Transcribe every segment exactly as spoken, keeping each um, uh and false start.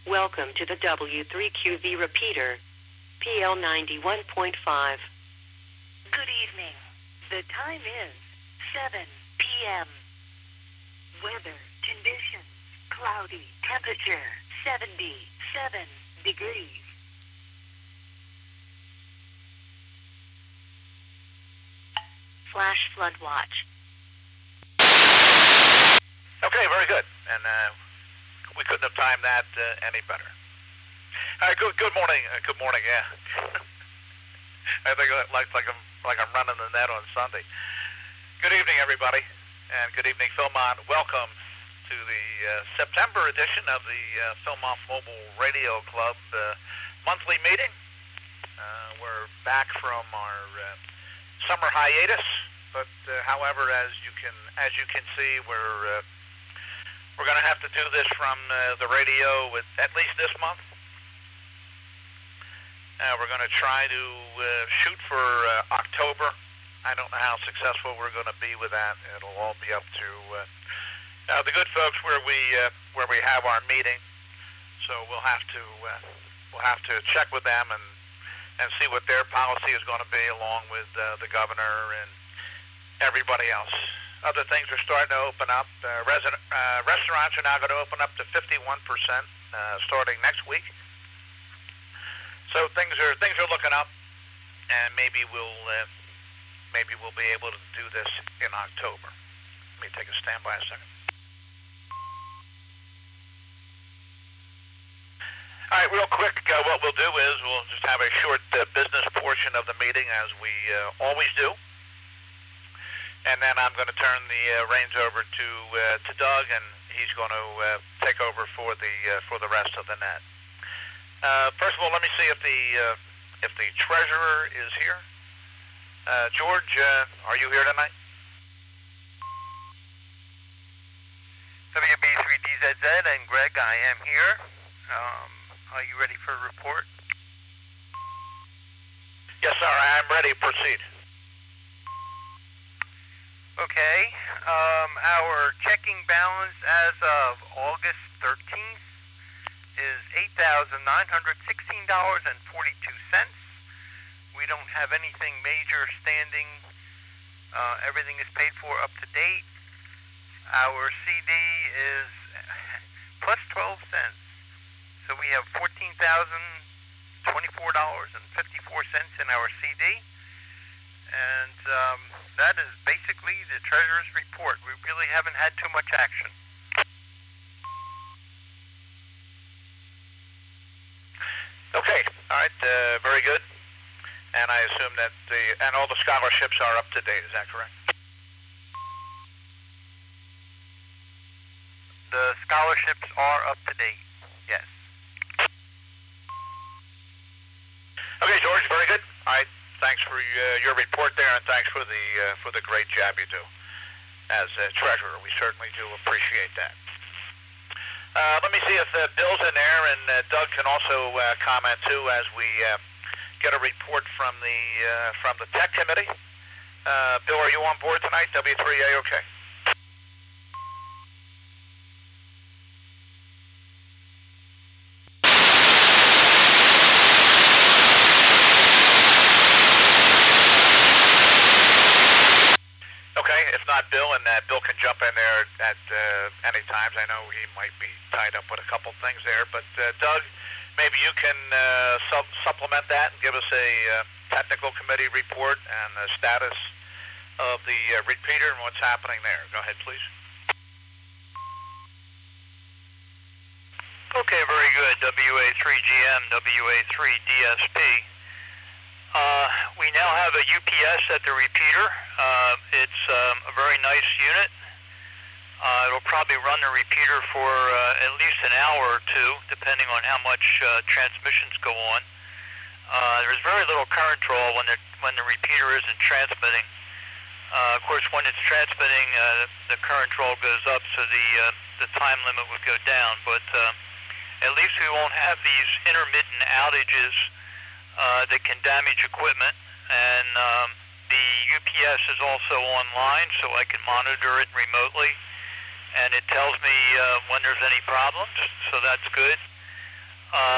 Welcome to the W three Q V repeater, P L ninety-one point five. Good evening. The time is seven p.m. Weather conditions, cloudy. Temperature, seventy-seven degrees. Flash flood watch. Okay, very good. And uh, we couldn't have timed that uh, any better. All right, good, good morning. Uh, good morning, yeah. I think I like, like, I'm, like I'm running the net on Sunday. Good evening, everybody, and good evening, Philmont. Welcome to the uh, September edition of the uh, Philmont Mobile Radio Club uh, monthly meeting. Uh, we're back from our uh, summer hiatus, but uh, however, as you can as you can see, we're uh, we're going to have to do this from uh, the radio with at least this month. Uh, we're going to try to uh, shoot for uh, October. I don't know how successful we're going to be with that. It'll all be up to uh, uh, the good folks where we uh, where we have our meeting. So we'll have to uh, we'll have to check with them and and see what their policy is going to be, along with uh, the governor and everybody else. Other things are starting to open up. Uh, resident, uh, restaurants are now going to open up to fifty-one percent uh, starting next week. So things are things are looking up, and maybe we'll uh, maybe we'll be able to do this in October. Let me take a standby a second. All right, real quick, uh, what we'll do is we'll just have a short uh, business portion of the meeting, as we uh, always do. And then I'm going to turn the uh, reins over to uh, to Doug, and he's going to uh, take over for the uh, for the rest of the net. Uh, first of all, let me see if the uh, if the treasurer is here. Uh, George, uh, are you here tonight? W B three D Z Z and Greg, I am here. Um, are you ready for a report? Yes, sir. I am ready. Proceed. Okay. Um, our checking balance as of August thirteenth is eight thousand nine hundred sixteen dollars and forty-two cents. We don't have anything major standing. Uh, everything is paid for up to date. Our C D is plus twelve cents. So we have fourteen thousand twenty-four dollars and fifty-four cents in our C D. And um, that is basically the treasurer's report. We really haven't had too much action. Okay. All right. Uh, very good. And I assume that the and all the scholarships are up to date. Is that correct? The scholarships are up to date. Yes. Okay, George. Very good. All right. Thanks for uh, your report there, and thanks for the uh, for the great job you do as uh, treasurer. We certainly do appreciate that. Uh, let me see if uh, Bill's in there, and uh, Doug can also uh, comment too as we uh, get a report from the uh, from the tech committee. Uh, Bill, are you on board tonight? W three A, okay. Not Bill, and uh, Bill can jump in there at uh, any times. I know he might be tied up with a couple things there, but uh, Doug, maybe you can uh, su- supplement that and give us a uh, technical committee report and the status of the uh, repeater and what's happening there. Go ahead, please. Okay, very good. W A three G M, W A three D S P. Uh, we now have a U P S at the repeater. Uh, it's um, a very nice unit. Uh, it'll probably run the repeater for uh, at least an hour or two, depending on how much uh, transmissions go on. Uh, there's very little current draw when the when the repeater isn't transmitting. Uh, of course, when it's transmitting, uh, the current draw goes up, so the uh, the time limit would go down. But uh, at least we won't have these intermittent outages Uh, that can damage equipment, and um, the U P S is also online, so I can monitor it remotely, and it tells me uh, when there's any problems, so that's good.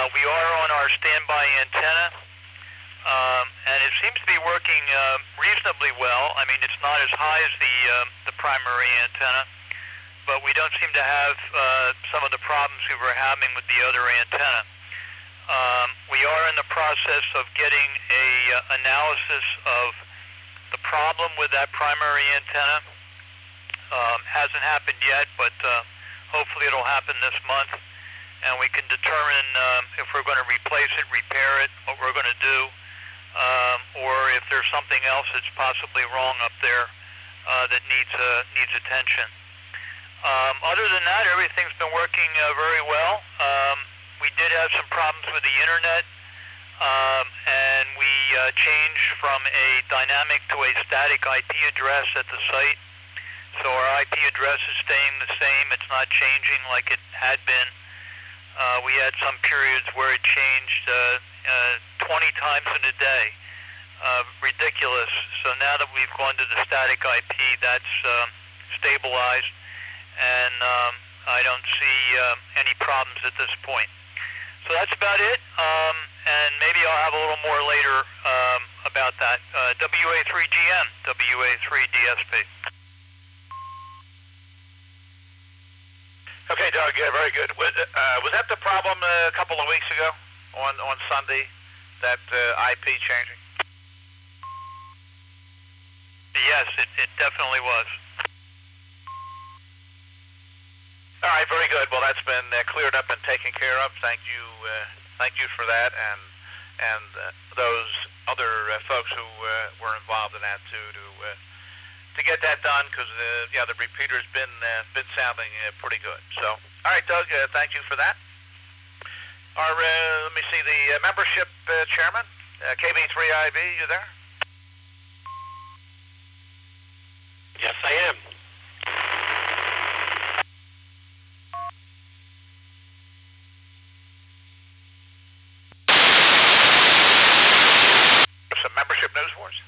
Uh, we are on our standby antenna, um, and it seems to be working uh, reasonably well. I mean, it's not as high as the uh, the primary antenna, but we don't seem to have uh, some of the problems we were having with the other antenna. Um, we are in the process of getting a uh, analysis of the problem with that primary antenna. Um, hasn't happened yet, but uh, hopefully it'll happen this month, and we can determine um, if we're going to replace it, repair it, what we're going to do, um, or if there's something else that's possibly wrong up there uh, that needs uh, needs attention. Um, other than that, everything's been working uh, very well. Um, we did have some problems with the internet, um, and we uh, changed from a dynamic to a static I P address at the site. So our I P address is staying the same. It's not changing like it had been. Uh, we had some periods where it changed uh, uh, twenty times in a day. Uh, ridiculous. So now that we've gone to the static I P, that's uh, stabilized, and um, I don't see uh, any problems at this point. So that's about it, um, and maybe I'll have a little more later um, about that. Uh, W A three G M, W A three D S P. Okay, Doug, yeah, very good. Was, uh, was that the problem uh, a couple of weeks ago on, on Sunday, that uh, I P changing? Yes, it, it definitely was. All right, very good. Well, that's been uh, cleared up and taken care of. Thank you, uh, thank you for that, and and uh, those other uh, folks who uh, were involved in that too, to uh, to get that done, because uh, yeah, the repeater's been uh, been sounding uh, pretty good. So, all right, Doug, uh, thank you for that. Our uh, let me see the uh, membership uh, chairman, uh, K B three I V. You there? Yes, I am. Some membership news for us.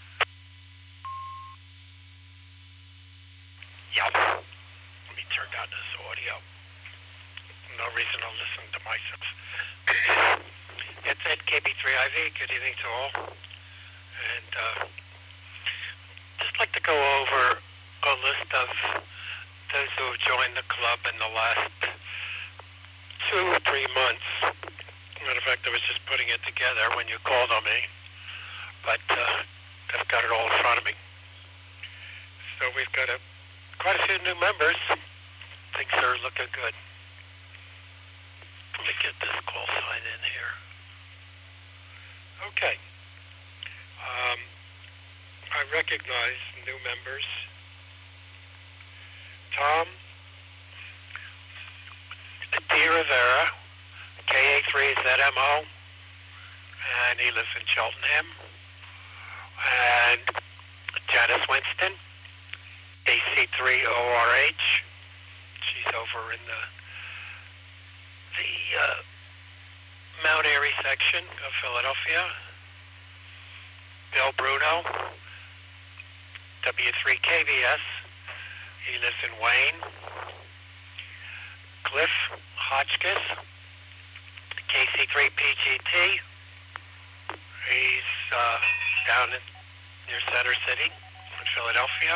Yeah. Let me turn down this audio. No reason to listen to myself. It's Ed, K B three I V. Good evening to all. And uh, just like to go over a list of those who have joined the club in the last two or three months. Matter of fact, I was just putting it together when you called on me. But uh, I've got it all in front of me. So we've got a, quite a few new members. Things are looking good. Let me get this call sign in here. Okay. Um, I recognize new members. Tom D. Rivera, K A three Z M O, and he lives in Cheltenham. And Janice Winston, A C three O R H. She's over in the the uh, Mount Airy section of Philadelphia. Bill Bruno, W three K V S. He lives in Wayne. Cliff Hotchkiss, K C three P G T. He's uh, down in, near Center City in Philadelphia.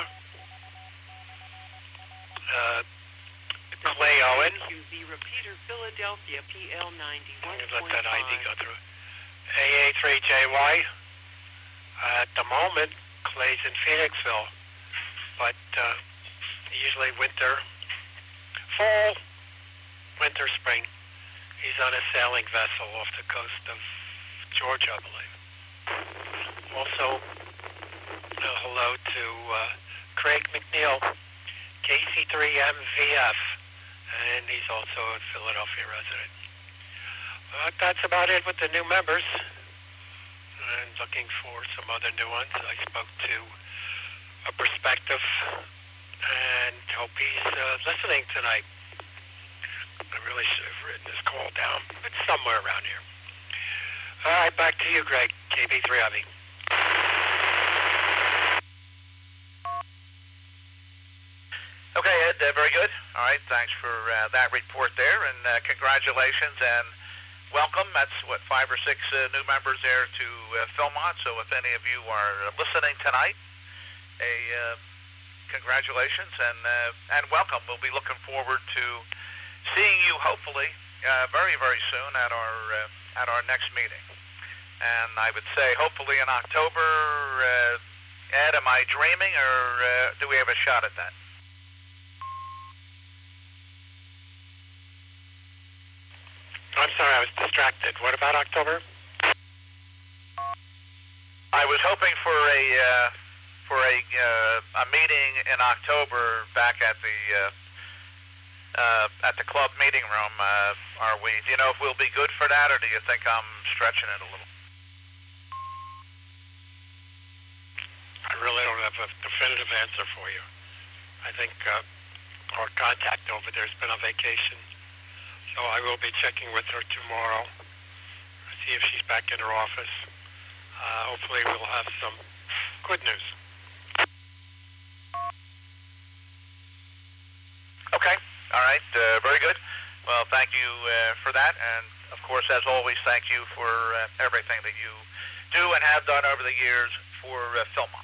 Uh, Clay Owen. Q V repeater, Philadelphia, P L ninety-one point five. Let that I D go through. A A three J Y. Uh, at the moment, Clay's in Phoenixville, but uh, usually winter, fall, winter, spring, he's on a sailing vessel off the coast of Georgia, I believe. Also, uh, hello to uh, Craig McNeil, K C three M V F, and he's also a Philadelphia resident. Uh, that's about it with the new members. And looking for some other new ones. I spoke to a prospective and hope he's uh, listening tonight. I really should have written this call down. It's somewhere around here. All right, back to you, Greg, K B three I V. Okay, Ed, uh, very good. All right, thanks for uh, that report there, and uh, congratulations. And welcome. That's what five or six uh, new members there to uh, Philmont. So if any of you are listening tonight, a uh, congratulations and uh, and welcome. We'll be looking forward to seeing you hopefully uh, very very soon at our uh, at our next meeting. And I would say hopefully in October. Uh, Ed, am I dreaming, or uh, do we have a shot at that? I'm sorry, I was distracted. What about October? I was hoping for a uh, for a uh, a meeting in October back at the uh, uh, at the club meeting room. Uh, are we? Do you know if we'll be good for that, or do you think I'm stretching it a little? I really don't have a definitive answer for you. I think uh, our contact over there has been on vacation, so I will be checking with her tomorrow, see if she's back in her office. Uh, hopefully we'll have some good news. Okay, all right, uh, very good. Well, thank you uh, for that, and of course, as always, thank you for uh, everything that you do and have done over the years for uh, Philmont.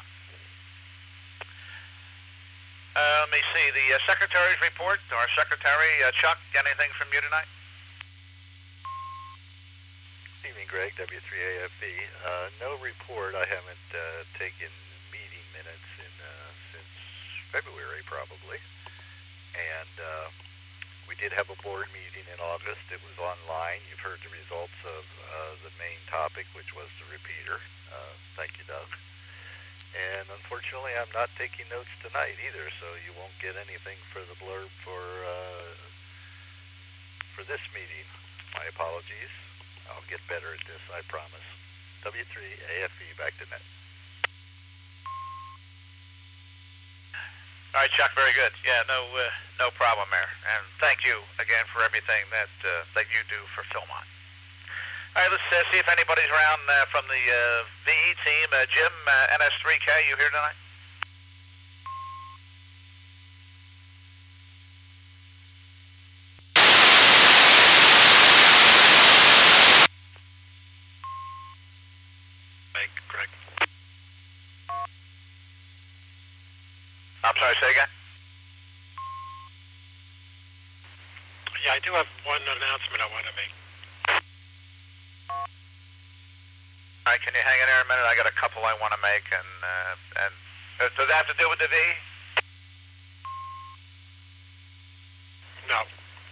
Uh, let me see, the uh, Secretary's report. Our Secretary, uh, Chuck, anything from you tonight? Good evening, Greg, W three A F B. Uh, no report. I haven't uh, taken meeting minutes in uh, since February, probably. And uh, we did have a board meeting in August. It was online. You've heard the results of uh, the main topic, which was the repeater. Uh, thank you, Doug. And unfortunately, I'm not taking notes tonight either, so you won't get anything for the blurb for uh, for this meeting. My apologies. I'll get better at this, I promise. W three A F B, back to net. All right, Chuck, very good. Yeah, no uh, no problem there. And thank you again for everything that uh, that you do for Philmont. All right, let's uh, see if anybody's around uh, from the uh, V E team. Uh, Jim, uh, N S three K, you here tonight? Hey, Greg. I'm sorry, say again? Yeah, I do have one announcement I want to make. All right, can you hang in there a minute? I got a couple I want to make, and uh, and uh, does that have to do with the V? No.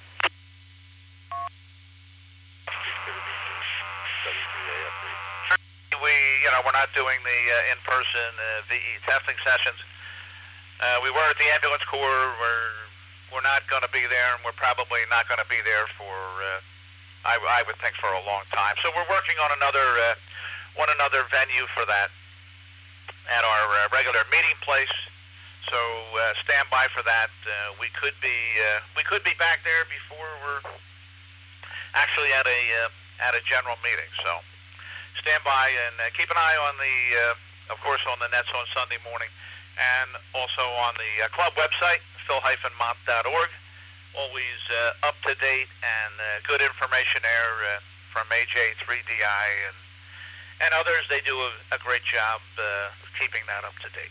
We, you know, we're not doing the uh, in-person uh, V E testing sessions. Uh, we were at the ambulance corps. We're we're not going to be there, and we're probably not going to be there for uh, I, I would think for a long time. So we're working on another. Uh, one another venue for that at our uh, regular meeting place. So uh, stand by for that. Uh, we could be uh, we could be back there before we're actually at a uh, at a general meeting. So stand by and uh, keep an eye on the uh, of course on the nets on Sunday morning, and also on the uh, club website phil dash mont dot org. Always uh, up to date and uh, good information there uh, from A J three D I and. And others, they do a, a great job uh, keeping that up to date.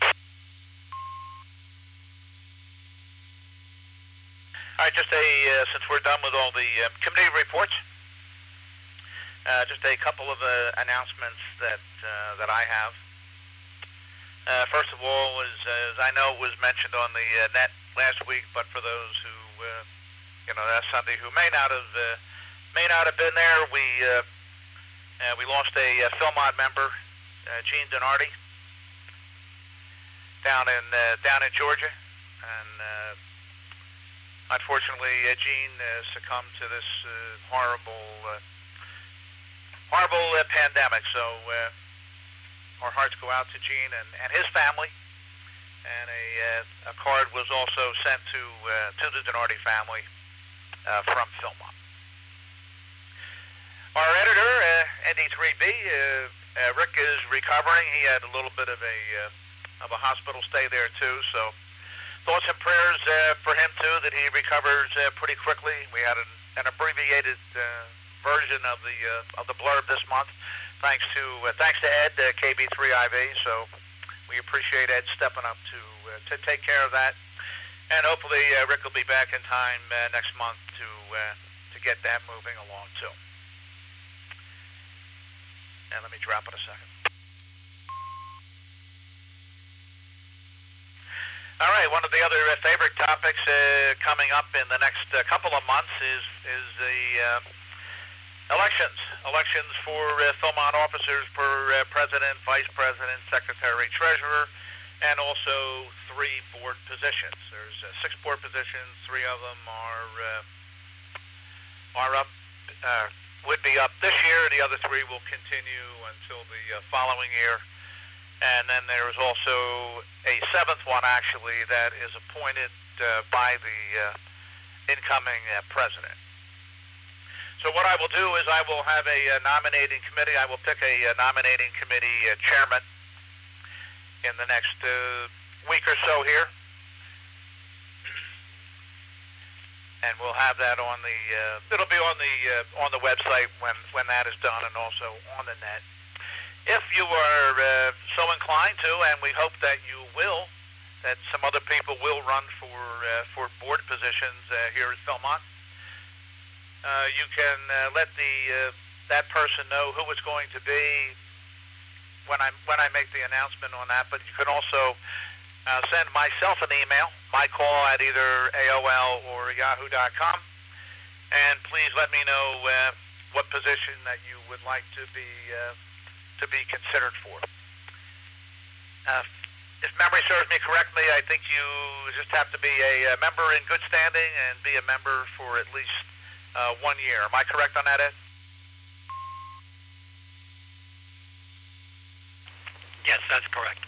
All right, just a, uh, since we're done with all the uh, committee reports, uh, just a couple of uh, announcements that uh, that I have. Uh, first of all, as, as I know it was mentioned on the uh, net last week, but for those who, uh, you know, that's Sunday, who may not have uh, may not have been there, we. Uh, Uh, we lost a uh, Philmont member, uh, Gene Donardi, down in uh, down in Georgia, and uh, unfortunately, uh, Gene uh, succumbed to this uh, horrible, uh, horrible uh, pandemic. So uh, our hearts go out to Gene and, and his family, and a uh, a card was also sent to uh, to the Donardi family uh, from Philmont. Our editor, uh, N D three B, uh, uh, Rick is recovering. He had a little bit of a uh, of a hospital stay there too. So thoughts and prayers uh, for him too, that he recovers uh, pretty quickly. We had an, an abbreviated uh, version of the uh, of the blurb this month. Thanks to uh, thanks to Ed, uh, K B three I V. So we appreciate Ed stepping up to uh, to take care of that, and hopefully uh, Rick will be back in time uh, next month to uh, to get that moving along too. And let me drop it a second. All right, one of the other uh, favorite topics uh, coming up in the next uh, couple of months is is the uh, elections. Elections for uh, Philmont officers for uh, president, vice president, secretary, treasurer, and also three board positions. There's uh, six board positions. Three of them are uh, are up, uh, would be up this year. The other three will continue until the uh, following year. And then there's also a seventh one, actually, that is appointed uh, by the uh, incoming uh, president. So what I will do is I will have a uh, nominating committee. I will pick a uh, nominating committee uh, chairman in the next uh, week or so here. And we'll have that on the, uh, it'll be on the uh, on the website when, when that is done, and also on the net. If you are uh, so inclined to, and we hope that you will, that some other people will run for uh, for board positions uh, here at Philmont, uh, you can uh, let the uh, that person know who it's going to be when I when I make the announcement on that. But you can also uh, send myself an email, my call at either A O L or yahoo dot com, and please let me know uh, what position that you would like to be. Uh, to be considered for. Uh, if memory serves me correctly, I think you just have to be a, a member in good standing and be a member for at least uh, one year. Am I correct on that, Ed? Yes, that's correct.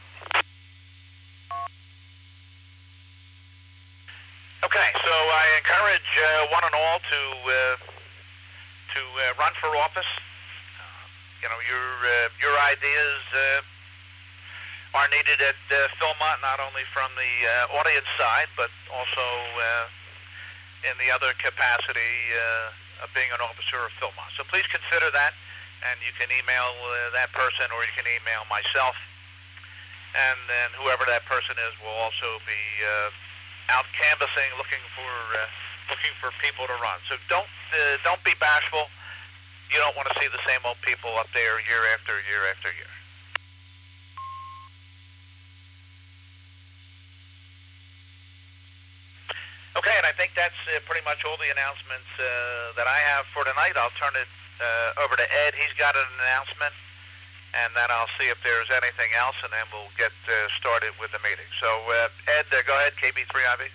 Okay, so I encourage uh, one and all to uh, to uh, run for office. You know, your uh, your ideas uh, are needed at uh, Philmont, not only from the uh, audience side, but also uh, in the other capacity uh, of being an officer of Philmont. So please consider that, and you can email uh, that person, or you can email myself, and then whoever that person is will also be uh, out canvassing, looking for uh, looking for people to run. So don't uh, don't be bashful. You don't want to see the same old people up there year after year after year. Okay, and I think that's uh, pretty much all the announcements uh, that I have for tonight. I'll turn it uh, over to Ed. He's got an announcement, and then I'll see if there's anything else, and then we'll get uh, started with the meeting. So, uh, Ed, uh, go ahead, K B three I V.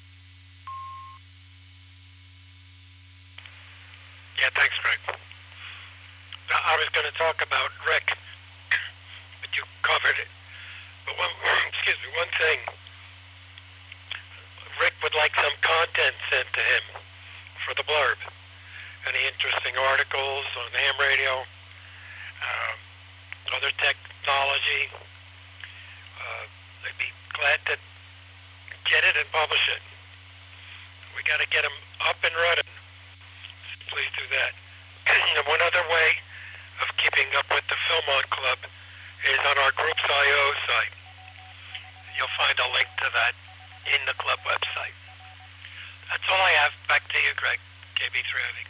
Yeah, thanks, Greg. I was going to talk about Rick, but you covered it. But one, excuse me, one thing. Rick would like some content sent to him for the blurb. Any interesting articles on ham radio, uh, other technology. Uh, they'd be glad to get it and publish it. We got to get them up and running. Please do that. And one other way of keeping up with the Philmont Club is on our Groups I O site. You'll find a link to that in the club website. That's all I have. Back to you, Greg. K B three I V.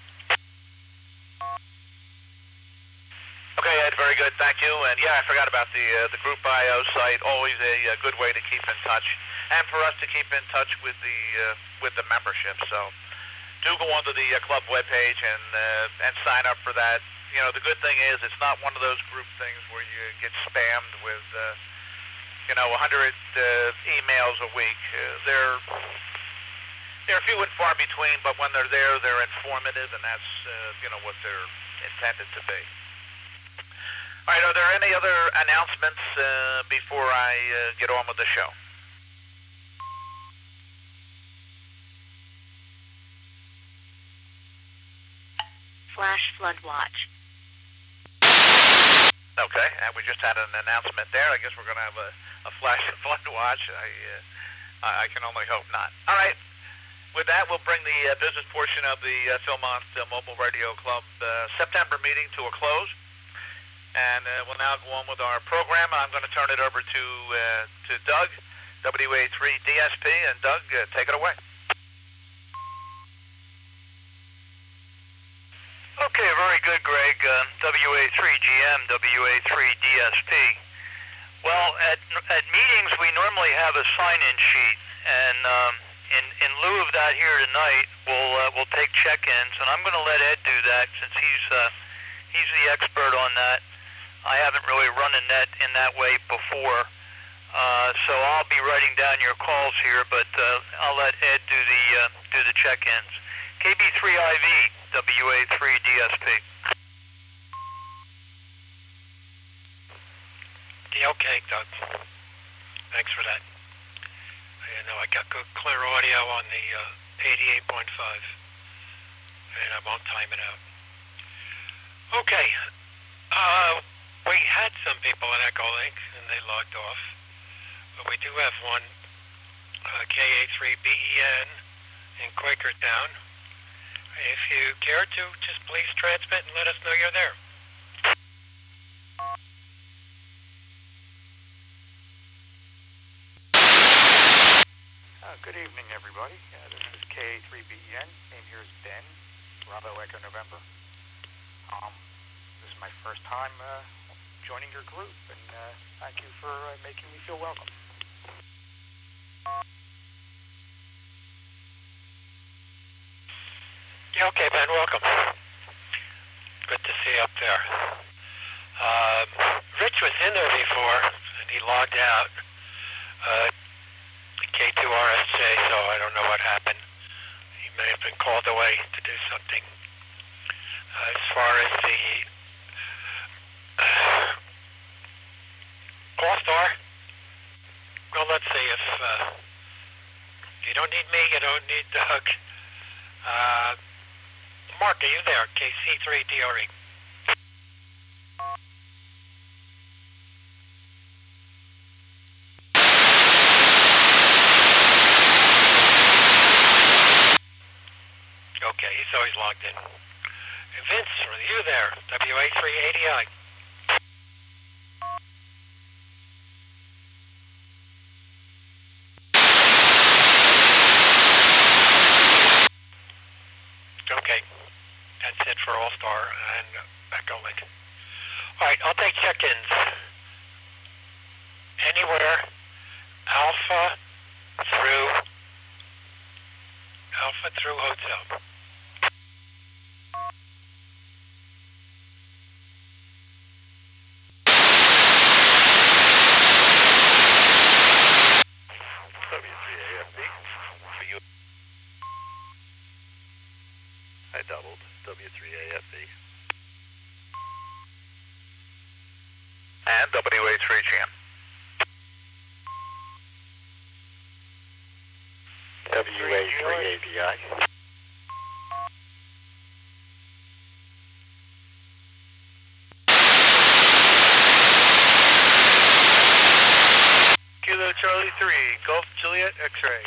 Okay, Ed, very good. Thank you. And yeah, I forgot about the uh, the Group I O site. Always a, a good way to keep in touch, and for us to keep in touch with the uh, with the membership. So do go onto the uh, club webpage and uh, and sign up for that. You know, the good thing is it's not one of those group things where you get spammed with, uh, you know, one hundred uh, emails a week. Uh, they're they're few and far between, but when they're there, they're informative, and that's uh, you know what they're intended to be. All right, are there any other announcements uh, before I uh, get on with the show? Flash flood watch. Okay, and we just had an announcement there. I guess we're going to have a, a flash flood watch. I, uh, I can only hope not. All right, with that, we'll bring the uh, business portion of the uh, Philmont uh, Mobile Radio Club uh, September meeting to a close. And uh, we'll now go on with our program. I'm going to turn it over to uh, to Doug, W A three D S P. And Doug, uh, take it away. Okay, very good, Greg. Uh, W A three G M, W A three D S P. Well, at at meetings, we normally have a sign-in sheet. And um, in, in lieu of that here tonight, we'll, uh, we'll take check-ins. And I'm going to let Ed do that since he's, uh, he's the expert on that. I haven't really run a net in that way before, uh, so I'll be writing down your calls here, but uh, I'll let Ed do the uh, do the check-ins. K B three I V, W A three D S P. Yeah, okay, Doug. Thanks for that. You know, I got good, clear audio on the uh, eighty-eight point five, and I won't time it out. Okay. Uh... We had some people at Echolink, and they logged off. But we do have one, uh, K A three B E N in Quakertown. If you care to, just please transmit and let us know you're there. Uh, good evening, everybody. Uh, this is K A three B E N. Name here is Ben, Bravo Echo November. Um, this is my first time uh, joining your group, and uh, thank you for uh, making me feel welcome. Yeah, okay, Ben, welcome. Good to see you up there. Uh, Rich was in there before, and he logged out. Uh, K two R S J, so I don't know what happened. He may have been called away to do something. Uh, as far as the uh, All-Star, well, let's see if uh, you don't need me, you don't need Doug. Uh, Mark, are you there? K C three D R E. Okay, he's always logged in. Vince, are you there? W A three A D I. Okay, that's it for All-Star and Echolink. All right, I'll take check-ins. Anywhere, Alpha through Alpha through Hotel. W three A F B. For you. I doubled. W three A F B. And W A three G M. W A three A D I. Kilo Charlie three, Gulf Juliet X-ray.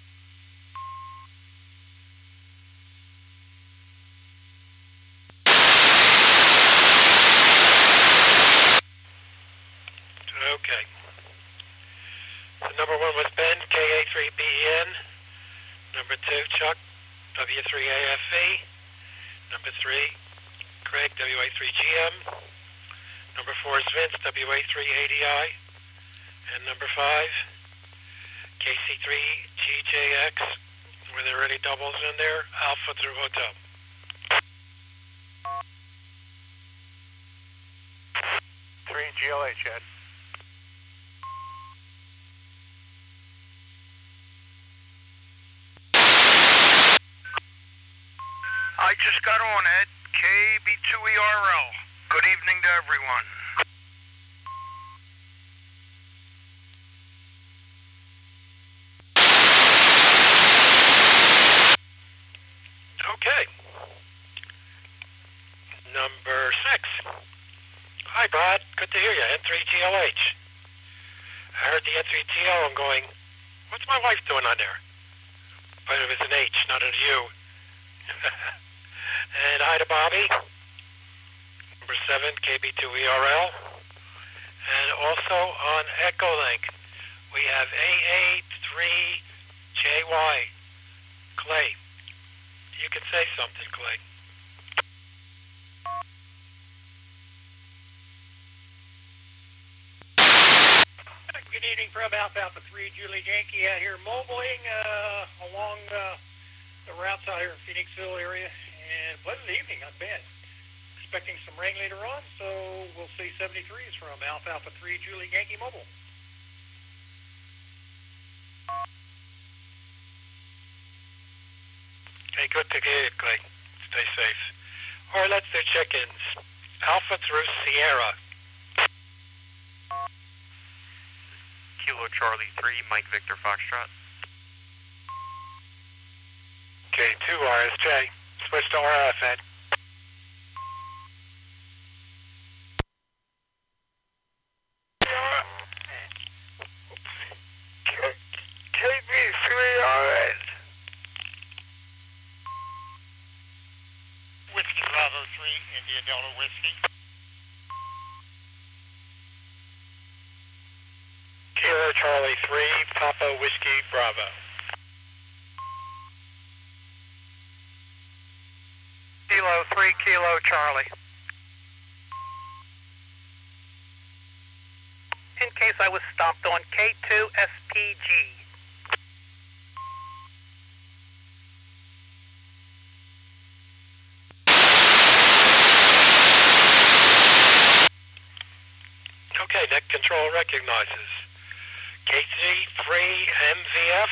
Okay. So number one was Ben, K A three B E N. Number two, Chuck, W three A F E. Number three, Craig, W A three G M. Number four is Vince, W A three A D I. And number five, K C three G J X. Were there any doubles in there? Alpha through Hotel. three G L H, Ed. I just got on, Ed. K B two E R L. Good evening to everyone. Okay. Number six. Hi, Brad. Good to hear you. N three G L H. I heard the N three T L. I'm going, what's my wife doing on there? but it was an H, not a U. And hi to Bobby, number seven, K B two E R L. And also on Echolink, we have A A three J Y. Clay, you can say something, Clay. Good evening from Alpha Alpha three, Julie Yankee out here mobiling uh, along uh, the routes out here in Phoenixville area. And pleasant evening, not bad. Expecting some rain later on, so we'll see seventy-threes from Alpha Alpha three, Julie Yankee mobile. Hey, good to hear you, Clay. Stay safe. All right, let's do check-ins. Alpha through Sierra. Kilo Charlie three, Mike Victor Foxtrot. K two R S J. Switch to R F, Ed. K B three R N. Whiskey Bravo three, India Delta Whiskey. Kilo Charlie three, Papa Whiskey Bravo. Kilo three, Kilo Charlie. In case I was stopped on K two S P G. Okay, net control recognizes K three M V F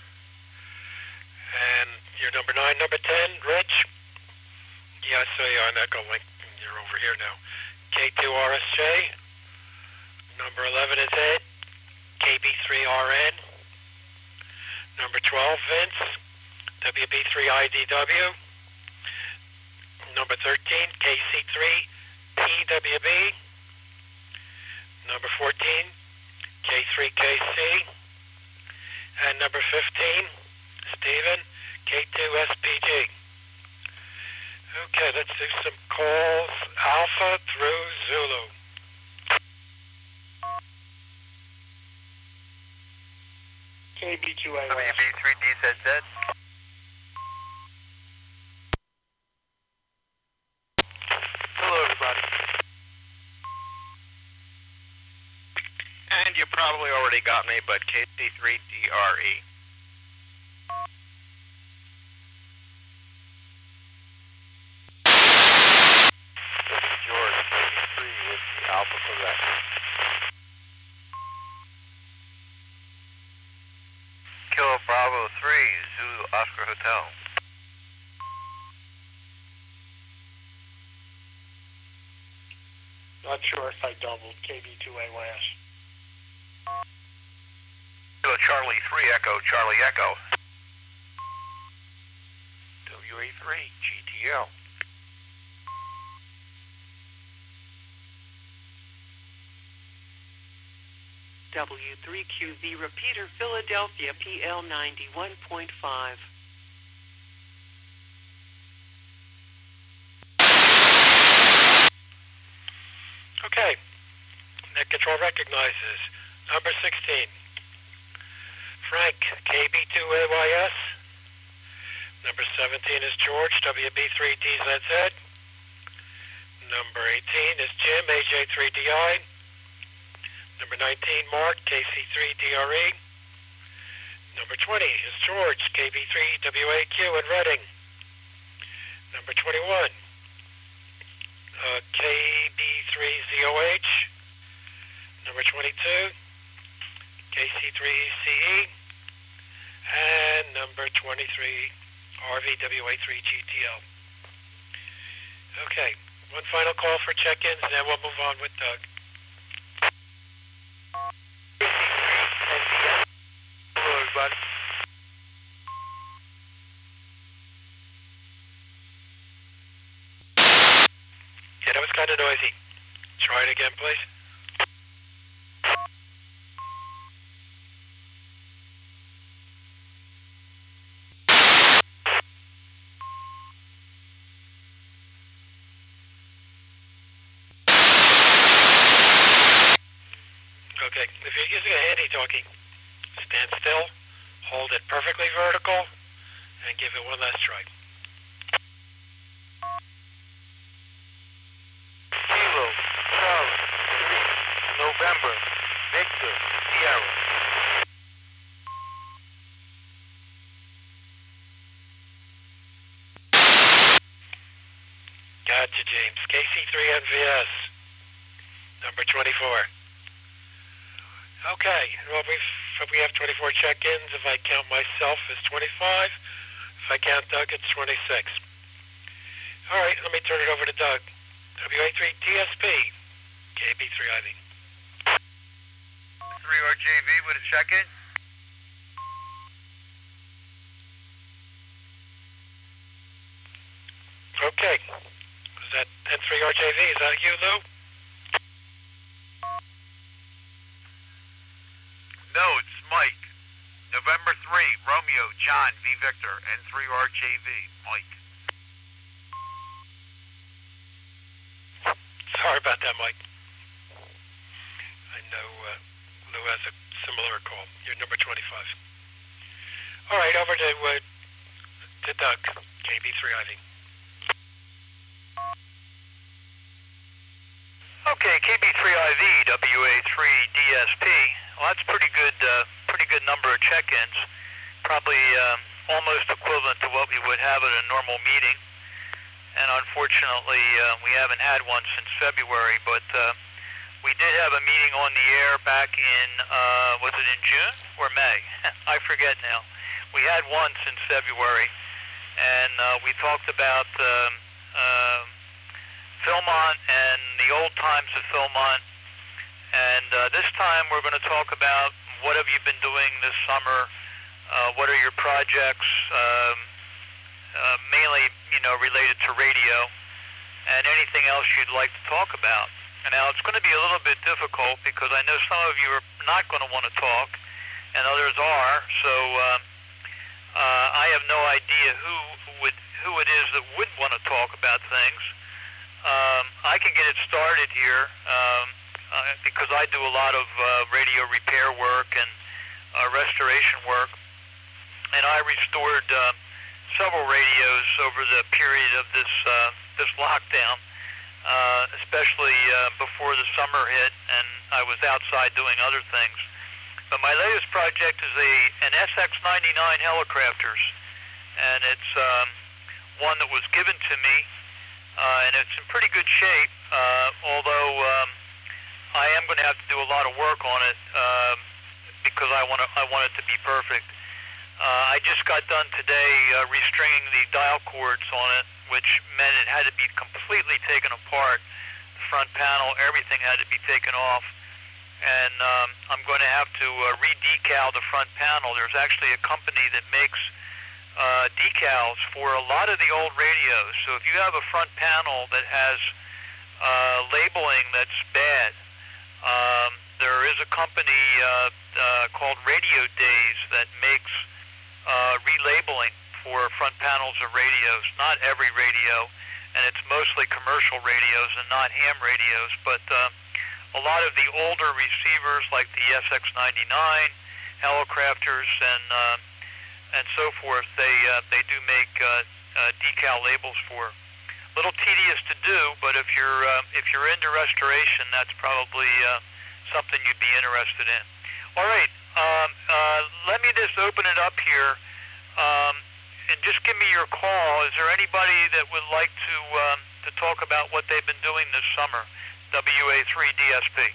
and your number nine, number ten, Rich. Yeah, I saw you on Echolink. You're over here now. K two R S J. Number eleven is Ed. K B three R N. Number twelve, Vince. W B three I D W. Number thirteen, K C three P W B. Number fourteen, K three K C. And number fifteen, Stephen, K two S P G. Okay, let's do some calls. Alpha through Zulu. K B two A. W B three D Z Z. Hello, everybody. And you probably already got me, but K C three D R E. This is George, K B three with the Alpha Quebec. Kilo Bravo three, Zulu Oscar Hotel. Not sure if I doubled. K B two A last. Kilo Charlie three, Echo Charlie Echo. W A three, G T L. W three Q V repeater, Philadelphia, P L ninety-one point five. Okay. Net control recognizes number sixteen. Frank, K B two A Y S. Number seventeen is George, W B three D Z Z. Number eighteen is Jim, A J three D I. Number nineteen, Mark, K C three D R E. Number twenty is George, K B three W A Q in Reading. Number twenty-one, uh, K B three Z O H. Number twenty-two, K C three E C E. And number twenty-three, R V W A three G T L. Okay, one final call for check-ins, and then we'll move on with Doug. Hello, everybody. Yeah, that was kind of noisy. Try it again, please. Okay, if you're using a handy-talkie, stand still, hold it perfectly vertical, and give it one last try. Kilo, Charlie, three, November, Victor, Sierra. Gotcha, James. K C three N V S, number twenty-four. Okay, well, we've, we have twenty-four check-ins. If I count myself, it's twenty-five. If I count Doug, it's twenty-six. All right, let me turn it over to Doug. W A three D S P, K B three I V. three R J V with a check-in. Okay. Is that N three R J V? Is that you, Lou? No, it's Mike. November three, Romeo, John, V Victor, N three R J V, Mike. Sorry about that, Mike. I know uh, Lou has a similar call. You're number twenty-five. All right, over to, uh, to Doug, K B three I V. Okay, K B three I V, W A three D S P. Well, that's pretty good, uh, pretty good number of check-ins. Probably um, almost equivalent to what we would have at a normal meeting. And unfortunately, uh, we haven't had one since February, but uh, we did have a meeting on the air back in, uh, was it in June or May? I forget now. We had one since February, and uh, we talked about um, uh, Philmont and the old times of Philmont. And uh, this time we're going to talk about what have you been doing this summer, uh, what are your projects, um, uh, mainly, you know, related to radio, and anything else you'd like to talk about. And now it's going to be a little bit difficult because I know some of you are not going to want to talk, and others are. So uh, uh, I have no idea who would who it is that wouldn't want to talk about things. Um, I can get it started here. Um, Uh, because I do a lot of uh, radio repair work and uh, restoration work, and I restored uh, several radios over the period of this uh, this lockdown, uh, especially uh, before the summer hit, and I was outside doing other things. But my latest project is a an S X ninety-nine Helicrafters, and it's um, one that was given to me, uh, and it's in pretty good shape, uh, although um, I am going to have to do a lot of work on it uh, because I want to. I want it to be perfect. Uh, I just got done today uh, restringing the dial cords on it, which meant it had to be completely taken apart. The front panel, everything had to be taken off, and um, I'm going to have to uh, re-decal the front panel. There's actually a company that makes uh, decals for a lot of the old radios. So if you have a front panel that has uh, labeling that's bad, Um, there is a company uh, uh, called Radio Days that makes uh, relabeling for front panels of radios. Not every radio, and it's mostly commercial radios and not ham radios, but uh, a lot of the older receivers like the S X ninety-nine, Helicrafters, and uh, and so forth, they uh, they do make uh, uh, decal labels for. A little tedious to do, but if you're uh, if you're into restoration, that's probably uh, something you'd be interested in. All right, um, uh, let me just open it up here, um, and just give me your call. Is there anybody that would like to um, to talk about what they've been doing this summer? W A three D S P.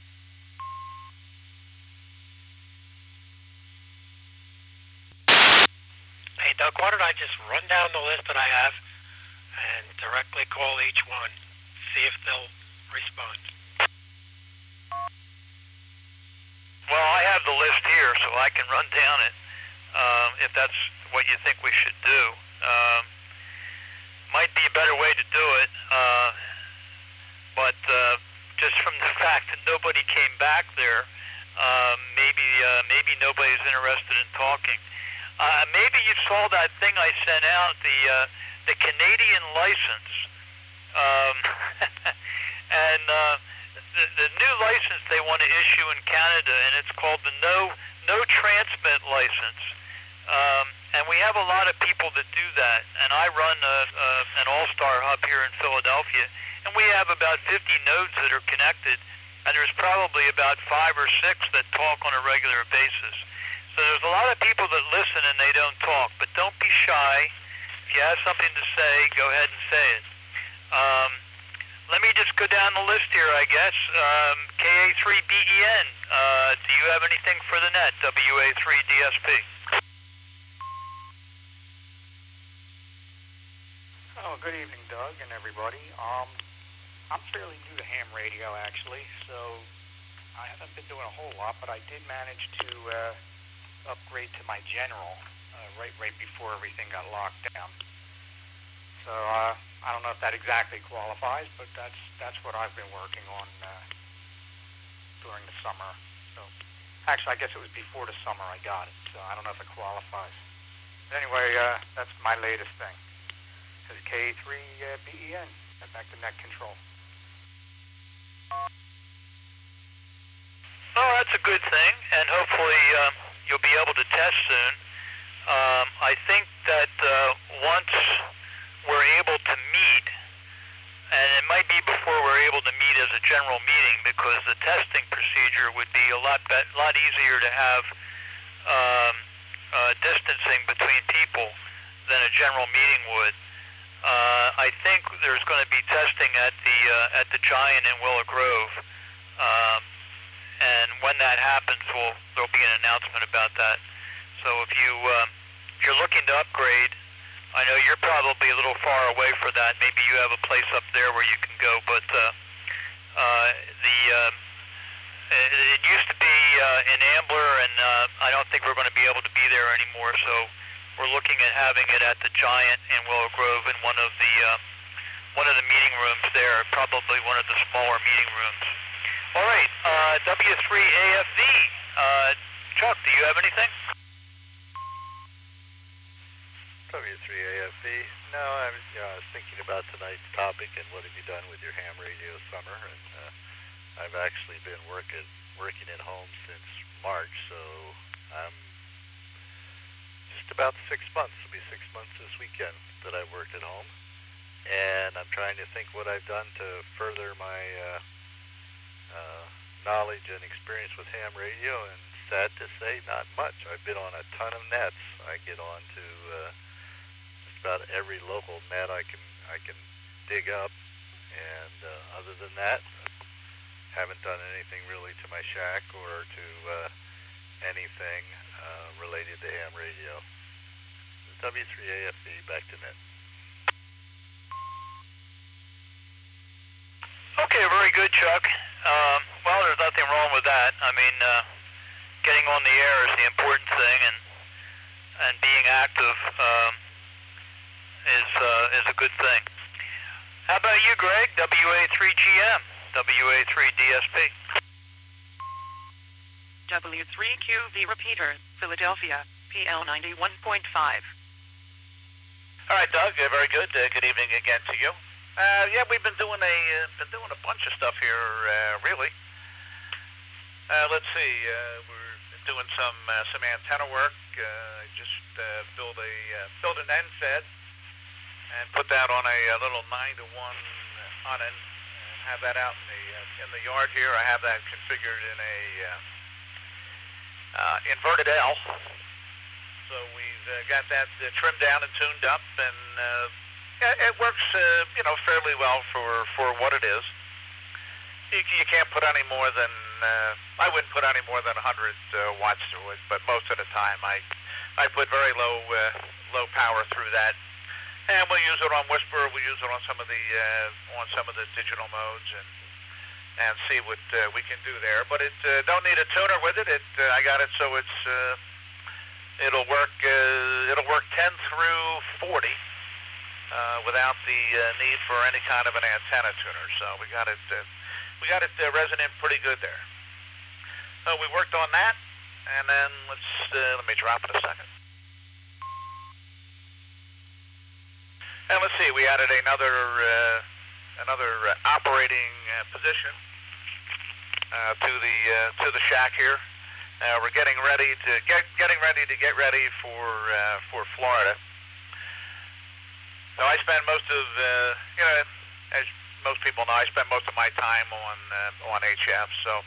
Hey, Doug, why don't I just run down the list that I have and directly call each one, see if they'll respond. Well, I have the list here, so I can run down it um, if that's what you think we should do. Um, might be a better way to do it, uh, but uh, just from the fact that nobody came back there, uh, maybe uh, maybe nobody's interested in talking. Uh, maybe you saw that thing I sent out, the uh, the Canadian license, um, and uh, the, the new license license they want to issue in Canada, and it's called the No No Transmit license. Um, and we have a lot of people that do that. And I run a, a, an All-Star hub here in Philadelphia, and we have about fifty nodes that are connected, and there's probably about five or six that talk on a regular basis. So there's a lot of people that listen and they don't talk, but don't be shy. If you have something to say, go ahead and say it. Um, let me just go down the list here, I guess. Um, K A three B E N, uh, do you have anything for the net? W A three D S P. Oh, good evening, Doug and everybody. Um, I'm fairly new to ham radio, actually, so I haven't been doing a whole lot, but I did manage to uh, upgrade to my general uh, right right before everything got locked down. So uh, I don't know if that exactly qualifies, but that's that's what I've been working on uh, during the summer. So actually, I guess it was before the summer I got it, so I don't know if it qualifies. But anyway, uh, that's my latest thing. This is K A three B E N, back to net control. Oh, that's a good thing, and hopefully um, you'll be able to test soon. Um, I think that uh, once we're able to meet, and it might be before we're able to meet as a general meeting, because the testing procedure would be a lot be- lot easier to have um, uh, distancing between people than a general meeting would. Uh, I think there's going to be testing at the uh, at the Giant in Willow Grove, um, and when that happens, we'll, there'll be an announcement about that. So if you uh, if you're looking to upgrade, I know you're probably a little far away for that. Maybe you have a place up there where you can go, but uh, uh, the uh, it, it used to be uh, in Ambler, and uh, I don't think we're going to be able to be there anymore. So we're looking at having it at the Giant in Willow Grove in one of the uh, one of the meeting rooms there, probably one of the smaller meeting rooms. All right, uh, W three A F V. Uh, Chuck, do you have anything? W three A F V. No, I was, you know, I was thinking about tonight's topic and what have you done with your ham radio summer, and uh, I've actually been working working at home since March, so I'm just about six months. It'll be six months this weekend that I've worked at home, and I'm trying to think what I've done to further my uh, uh, knowledge and experience with ham radio, and sad to say, not much. I've been on a ton of nets. I get on to uh, just about every local net I can I can dig up, and uh, other than that, haven't done anything really to my shack or to uh, anything uh, related to ham radio. W three A F V, back to net. Okay, very good, Chuck. Um, well, there's nothing wrong with that. I mean, uh, getting on the air is the important thing, and and being active um, is uh, is a good thing. How about you, Greg? W A three G M, W A three D S P. W three Q V repeater, Philadelphia, P L ninety-one point five. All right, Doug. Uh, very good. Uh, good evening again to you. Uh, yeah, we've been doing a uh, been doing a bunch of stuff here, uh, really. Uh, let's see. Uh, we're doing some uh, some antenna work. Uh, I just uh, built a uh, built an N fed and put that on a, a little nine to one on it, and have that out in the uh, in the yard here. I have that configured in a uh, uh, inverted L. So we've uh, got that uh, trimmed down and tuned up, and uh, it works, uh, you know, fairly well for, for what it is. You, you can't put any more than, uh, I wouldn't put any more than one hundred uh, watts to it, but most of the time I I put very low uh, low power through that. And we'll use it on Whisper, we'll use it on some of the uh, on some of the digital modes, and and see what uh, we can do there. But it uh, don't need a tuner with it. It uh, I got it so it's uh, it'll work uh, it'll work ten through forty. Uh, without the uh, need for any kind of an antenna tuner, so we got it. Uh, we got it uh, resonant pretty good there. So we worked on that, and then let's uh, let me drop it a second. And let's see, we added another uh, another uh, operating uh, position. uh, to the uh, to the shack here. Uh, we're getting ready to get getting ready to get ready for uh, for Florida. So I spend most of uh, you know, as most people know, I spend most of my time on uh, on H F. So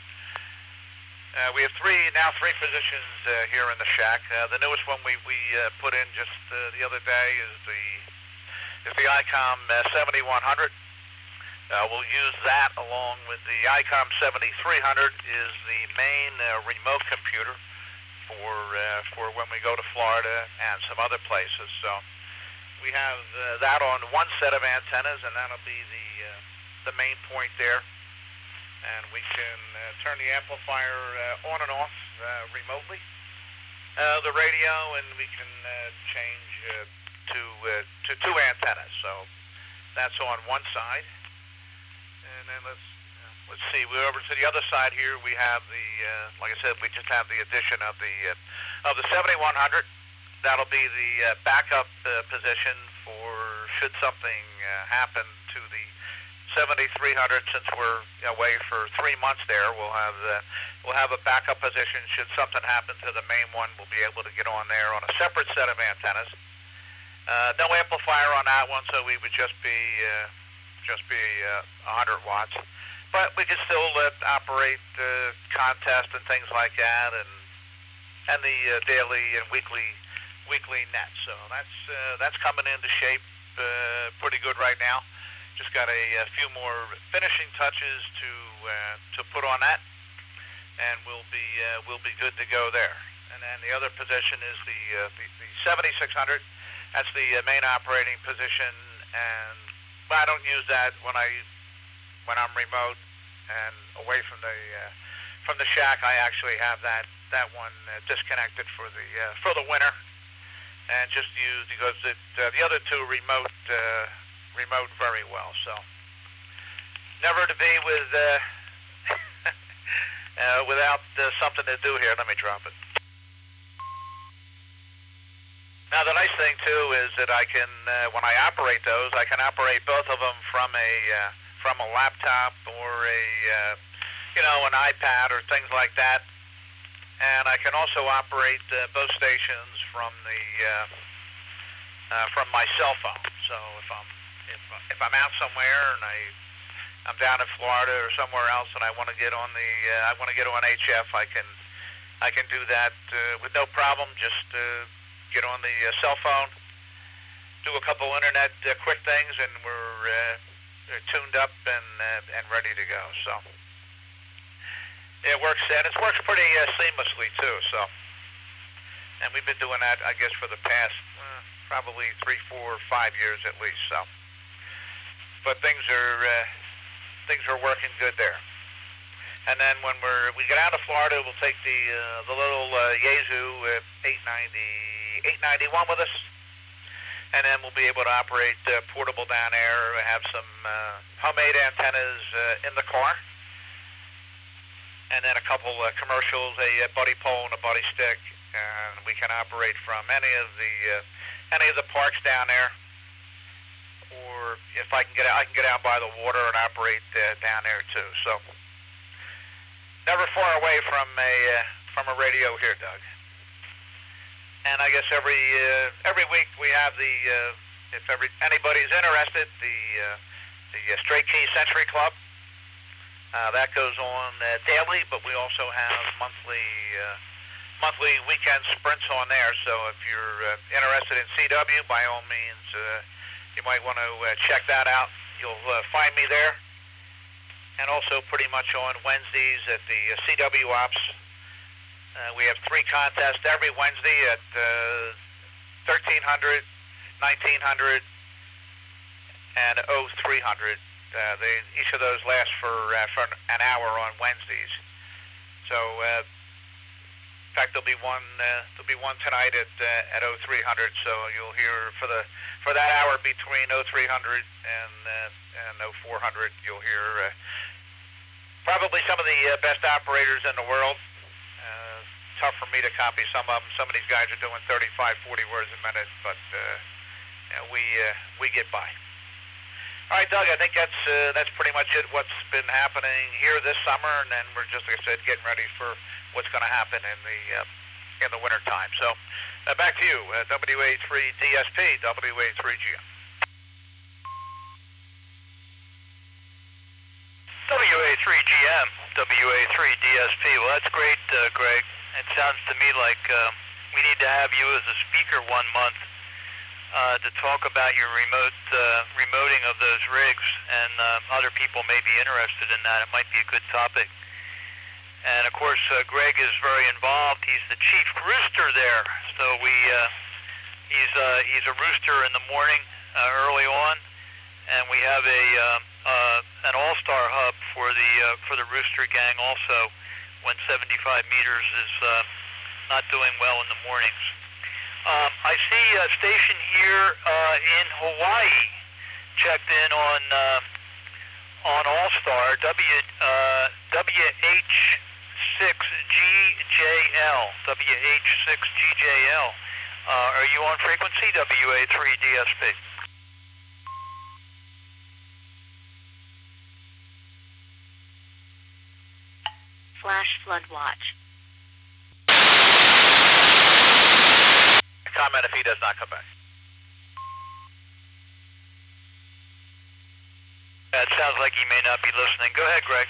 uh, we have three now three positions uh, here in the shack. Uh, the newest one we we uh, put in just uh, the other day is the is the ICOM uh, seventy-one hundred. Uh, we'll use that along with the ICOM seventy-three hundred is the main uh, remote computer for uh, for when we go to Florida and some other places. So we have uh, that on one set of antennas, and that'll be the uh, the main point there. And we can uh, turn the amplifier uh, on and off uh, remotely, uh, the radio, and we can uh, change uh, to uh, to two antennas. So that's on one side. And then let's uh, let's see. We're over to the other side here. We have the uh, like I said, we just have the addition of the uh, of the seventy-one hundred. That'll be the uh, backup uh, position for should something uh, happen to the seventy-three hundred. Since we're away for three months there, we'll have uh, we'll have a backup position. Should something happen to the main one, we'll be able to get on there on a separate set of antennas. Uh, no amplifier on that one, so we would just be. Uh, just be uh, one hundred watts. But we can still uh, operate uh, contests and things like that, and and the uh, daily and weekly weekly nets. So that's uh, that's coming into shape uh, pretty good right now. Just got a, a few more finishing touches to uh, to put on that, and we'll be uh, we'll be good to go there. And then the other position is the uh, the, the seventy-six hundred. That's the uh, main operating position, and but I don't use that when I when I'm remote and away from the uh, from the shack. I actually have that that one uh, disconnected for the uh, for the winter, and just use because it, uh, the other two remote uh, remote very well. So never to be with uh, uh, without uh, something to do here. Let me drop it. Now the nice thing too is that I can, uh, when I operate those, I can operate both of them from a uh, from a laptop or a uh, you know an iPad or things like that, and I can also operate uh, both stations from the uh, uh, from my cell phone. So if I'm if if I'm out somewhere and I I'm down in Florida or somewhere else and I want to get on the uh, I want to get on H F, I can I can do that uh, with no problem. Just uh, get on the uh, cell phone, do a couple internet uh, quick things, and we're uh, tuned up and uh, and ready to go. So it works, and it works pretty uh, seamlessly too. So, and we've been doing that, I guess, for the past uh, probably three, four, five years at least. So, but things are uh, things are working good there. And then when we're we get out of Florida, we'll take the uh, the little uh, Yaesu uh, eight ninety, eight ninety-one with us, and then we'll be able to operate uh, portable down there. We have some uh, homemade antennas uh, in the car, and then a couple uh, commercials, a, a buddy pole and a buddy stick, and we can operate from any of the uh, any of the parks down there. Or if I can get out, I can get out by the water and operate uh, down there too. So. Never far away from a uh, from a radio here, Doug. And I guess every uh, every week we have the uh, if every anybody's interested, the uh, the uh, Straight Key Century Club. Uh, that goes on uh, daily, but we also have monthly uh, monthly weekend sprints on there. So if you're uh, interested in C W, by all means, uh, you might want to uh, check that out. You'll uh, find me there. And also pretty much on Wednesdays at the uh, C W Ops. Uh, we have three contests every Wednesday at uh, thirteen hundred, nineteen hundred, and oh three hundred. Uh, they, each of those last for, uh, for an hour on Wednesdays. So, uh, in fact, there'll be one uh, there'll be one tonight at uh, at oh three hundred. So you'll hear for the for that hour between oh three hundred and uh, and oh four hundred, you'll hear. Uh, Probably some of the uh, best operators in the world. Uh, tough for me to copy some of them. Some of these guys are doing thirty-five, forty words a minute, but uh, you know, we uh, we get by. All right, Doug, I think that's uh, that's pretty much it. What's been happening here this summer, and then we're just, like I said, getting ready for what's going to happen in the uh, in the winter time. So, uh, back to you, uh, W A three D S P, W A three G M. W A three G M, W A three D S P. Well, that's great, uh, Greg. It sounds to me like uh, we need to have you as a speaker one month uh, to talk about your remote uh, remoting of those rigs, and uh, other people may be interested in that. It might be a good topic. And of course, uh, Greg is very involved. He's the chief rooster there, so we uh, he's uh, he's a rooster in the morning uh, early on, and we have a um, uh, an all-star hub for the uh, for the rooster gang also when seventy-five meters is uh, not doing well in the mornings. Um, I see a station here uh, in Hawaii checked in on uh, on All-Star, W uh, W H six G J L, W H six G J L. Uh, are you on frequency, W A three D S P? Flash flood watch. Comment if he does not come back. It sounds like he may not be listening. Go ahead, Greg.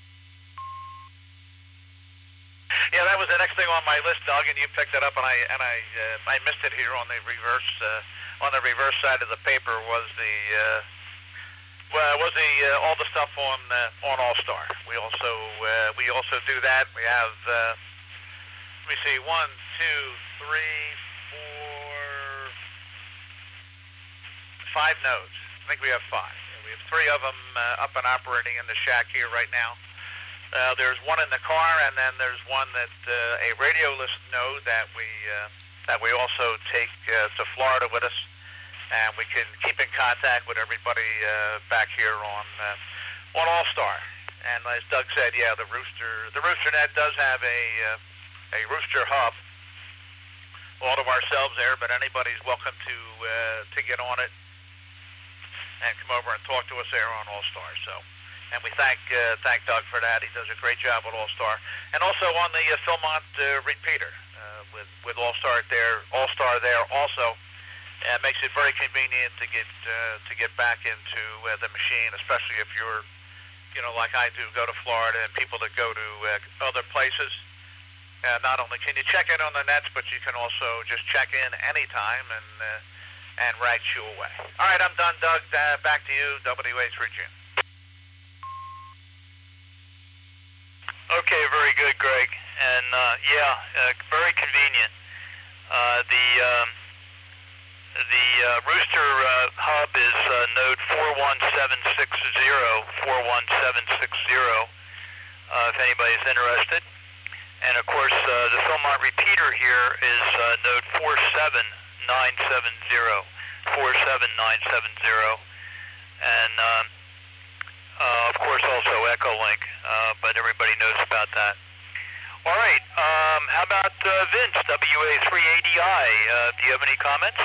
Yeah, that was the next thing on my list, Doug, and you picked it up, and I and I uh, I missed it here on the reverse uh, on the reverse side of the paper was the uh, well was the uh, all the stuff on uh, on All-Star. We also uh, we also do that. We have uh, let me see one, two, three, four, five nodes. I think we have five. We have three of them uh, up and operating in the shack here right now. Uh, there's one in the car, and then there's one that uh, a radio list node that we uh, that we also take uh, to Florida with us, and we can keep in contact with everybody uh, back here on uh, on All-Star. And as Doug said, yeah, the Rooster the RoosterNet does have a uh, a Rooster hub, all to ourselves there, but anybody's welcome to uh, to get on it and come over and talk to us there on All-Star. So. And we thank uh, thank Doug for that. He does a great job with All-Star, and also on the uh, Philmont uh, repeater uh, with with All-Star there. All-Star there also uh, makes it very convenient to get uh, to get back into uh, the machine, especially if you're, you know, like I do, go to Florida, and people that go to uh, other places. Uh, not only can you check in on the nets, but you can also just check in anytime and uh, and rag you away. All right, I'm done, Doug. Uh, back to you, W A three G. Okay, very good, Greg. And uh, yeah, uh, very convenient. Uh, the um, the uh, Rooster uh, hub is uh, node four one seven six zero, four one seven six zero, uh, if anybody's interested. And of course, uh, the Philmont repeater here is uh, node four seven nine seven zero, four seven nine seven zero. And um, Uh, of course, also Echolink, uh, but everybody knows about that. All right, um, how about uh, Vince, W A three A D I? Uh, do you have any comments?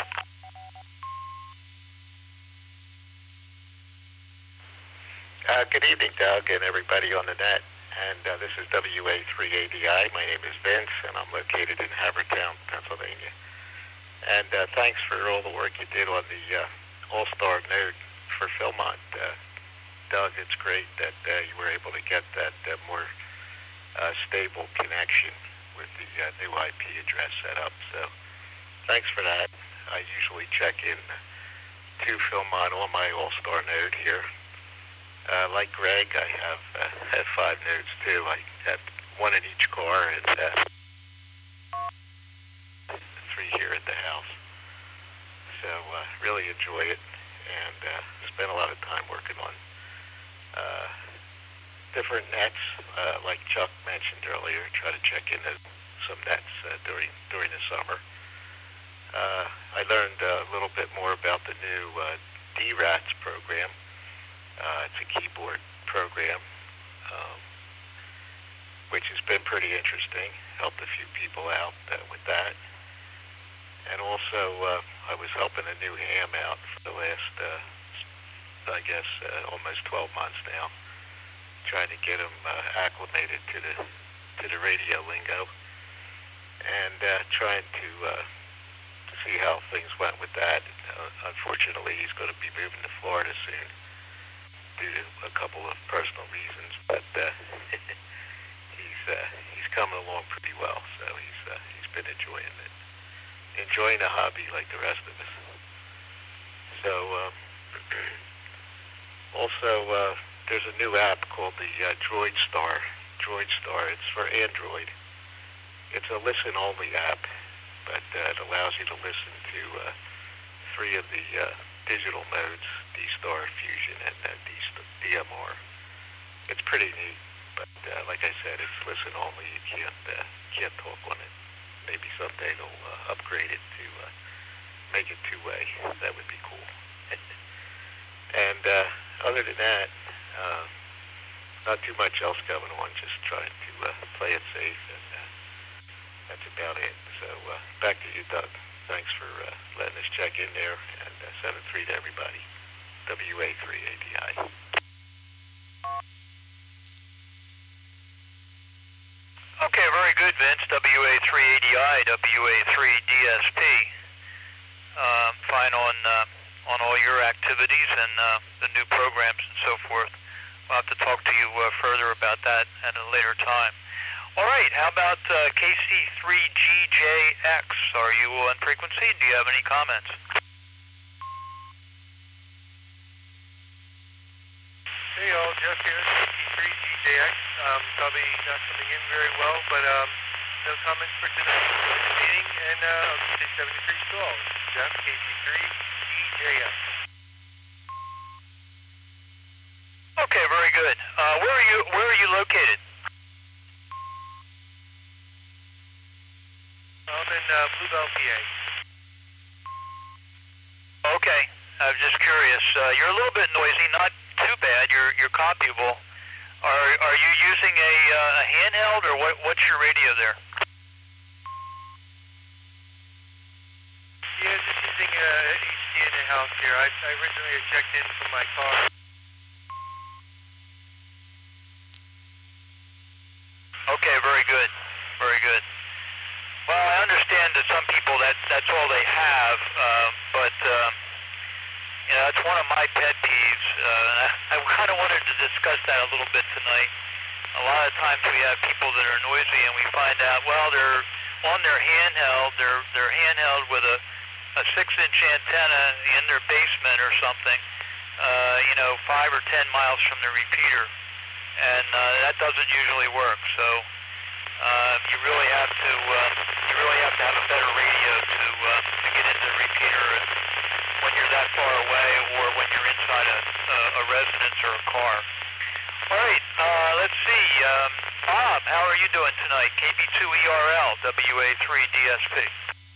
Uh, good evening, Doug, and everybody on the net. And uh, this is W A three A D I. My name is Vince, and I'm located in Havertown, Pennsylvania. And uh, thanks for all the work you did on the uh, All-Star node for Philmont. Uh, Doug, it's great that uh, you were able to get that uh, more uh, stable connection with the uh, new I P address set up. So thanks for that. I usually check in to Philmont on my All-Star node here. Uh, like Greg, I have uh, have five nodes too. I have one in each car and uh, three here at the house. So uh, really enjoy it, and uh, spend a lot of time working on Uh, different nets, uh, like Chuck mentioned earlier. Try to check into some nets uh, during during the summer. Uh, I learned uh, a little bit more about the new uh, D RATS program. Uh, it's a keyboard program, um, which has been pretty interesting. Helped a few people out uh, with that. And also, uh, I was helping a new ham out for the last uh, I guess, uh, almost twelve months now, trying to get him uh, acclimated to the to the radio lingo, and uh, trying to uh, see how things went with that. Uh, unfortunately, he's going to be moving to Florida soon due to a couple of personal reasons, but uh, he's uh, he's coming along pretty well. So he's uh, he's been enjoying it, enjoying the hobby like the rest of us. So. Um, Also, uh, there's a new app called the uh, Droid Star. Droid Star. It's for Android. It's a listen-only app, but uh, it allows you to listen to uh, three of the uh, digital modes: D-Star, Fusion, and uh, D M R. It's pretty neat, but uh, like I said, it's listen-only. You can't uh, can't talk on it. Maybe someday they'll uh, upgrade it to uh, make it two-way. That would be cool. And uh, other than that, uh, not too much else going on, just trying to uh, play it safe, and uh, that's about it. So uh, back to you, Doug. Thanks for uh, letting us check in there, and uh, seven three to everybody. W A three A D I. Okay, very good, Vince. W A three A D I, W A three D S P. Uh, fine on... Uh, on all your activities and uh, the new programs and so forth. We'll have to talk to you uh, further about that at a later time. All right, how about uh, K C three G J X? Are you on frequency? Do you have any comments? Hey all, Jeff here, K C three G J X. Um, probably not coming in very well, but um, no comments for tonight's meeting, and uh, I'll just say seventy-three stalls. Jeff, K C three G J X. Okay, very good. Uh, where are you? Where are you located? I'm in uh, Bluebell, P A. Okay, I'm just curious. Uh, you're a little bit noisy, not too bad. You're you're copyable. Are are you using a, uh, a handheld, or what? What's your radio there? Yeah, just using a H D in the house here. I, I originally checked in from my car. Okay, very good, very good. Well, I understand that some people that that's all they have, uh, but uh, you know, that's one of my pet peeves. Uh, I kind of wanted to discuss that a little bit tonight. A lot of times we have people that are noisy, and we find out, well, they're on their handheld. They're they're handheld with a a six-inch antenna in their basement or something. Uh, you know, five or ten miles from the repeater, and uh, that doesn't usually work. So. Uh, you really have to uh, you really have to have a better radio to uh, to get into the repeater when you're that far away, or when you're inside a, a, a residence or a car. All right, uh, let's see. Um, Bob, how are you doing tonight? K B two E R L, W A three D S P.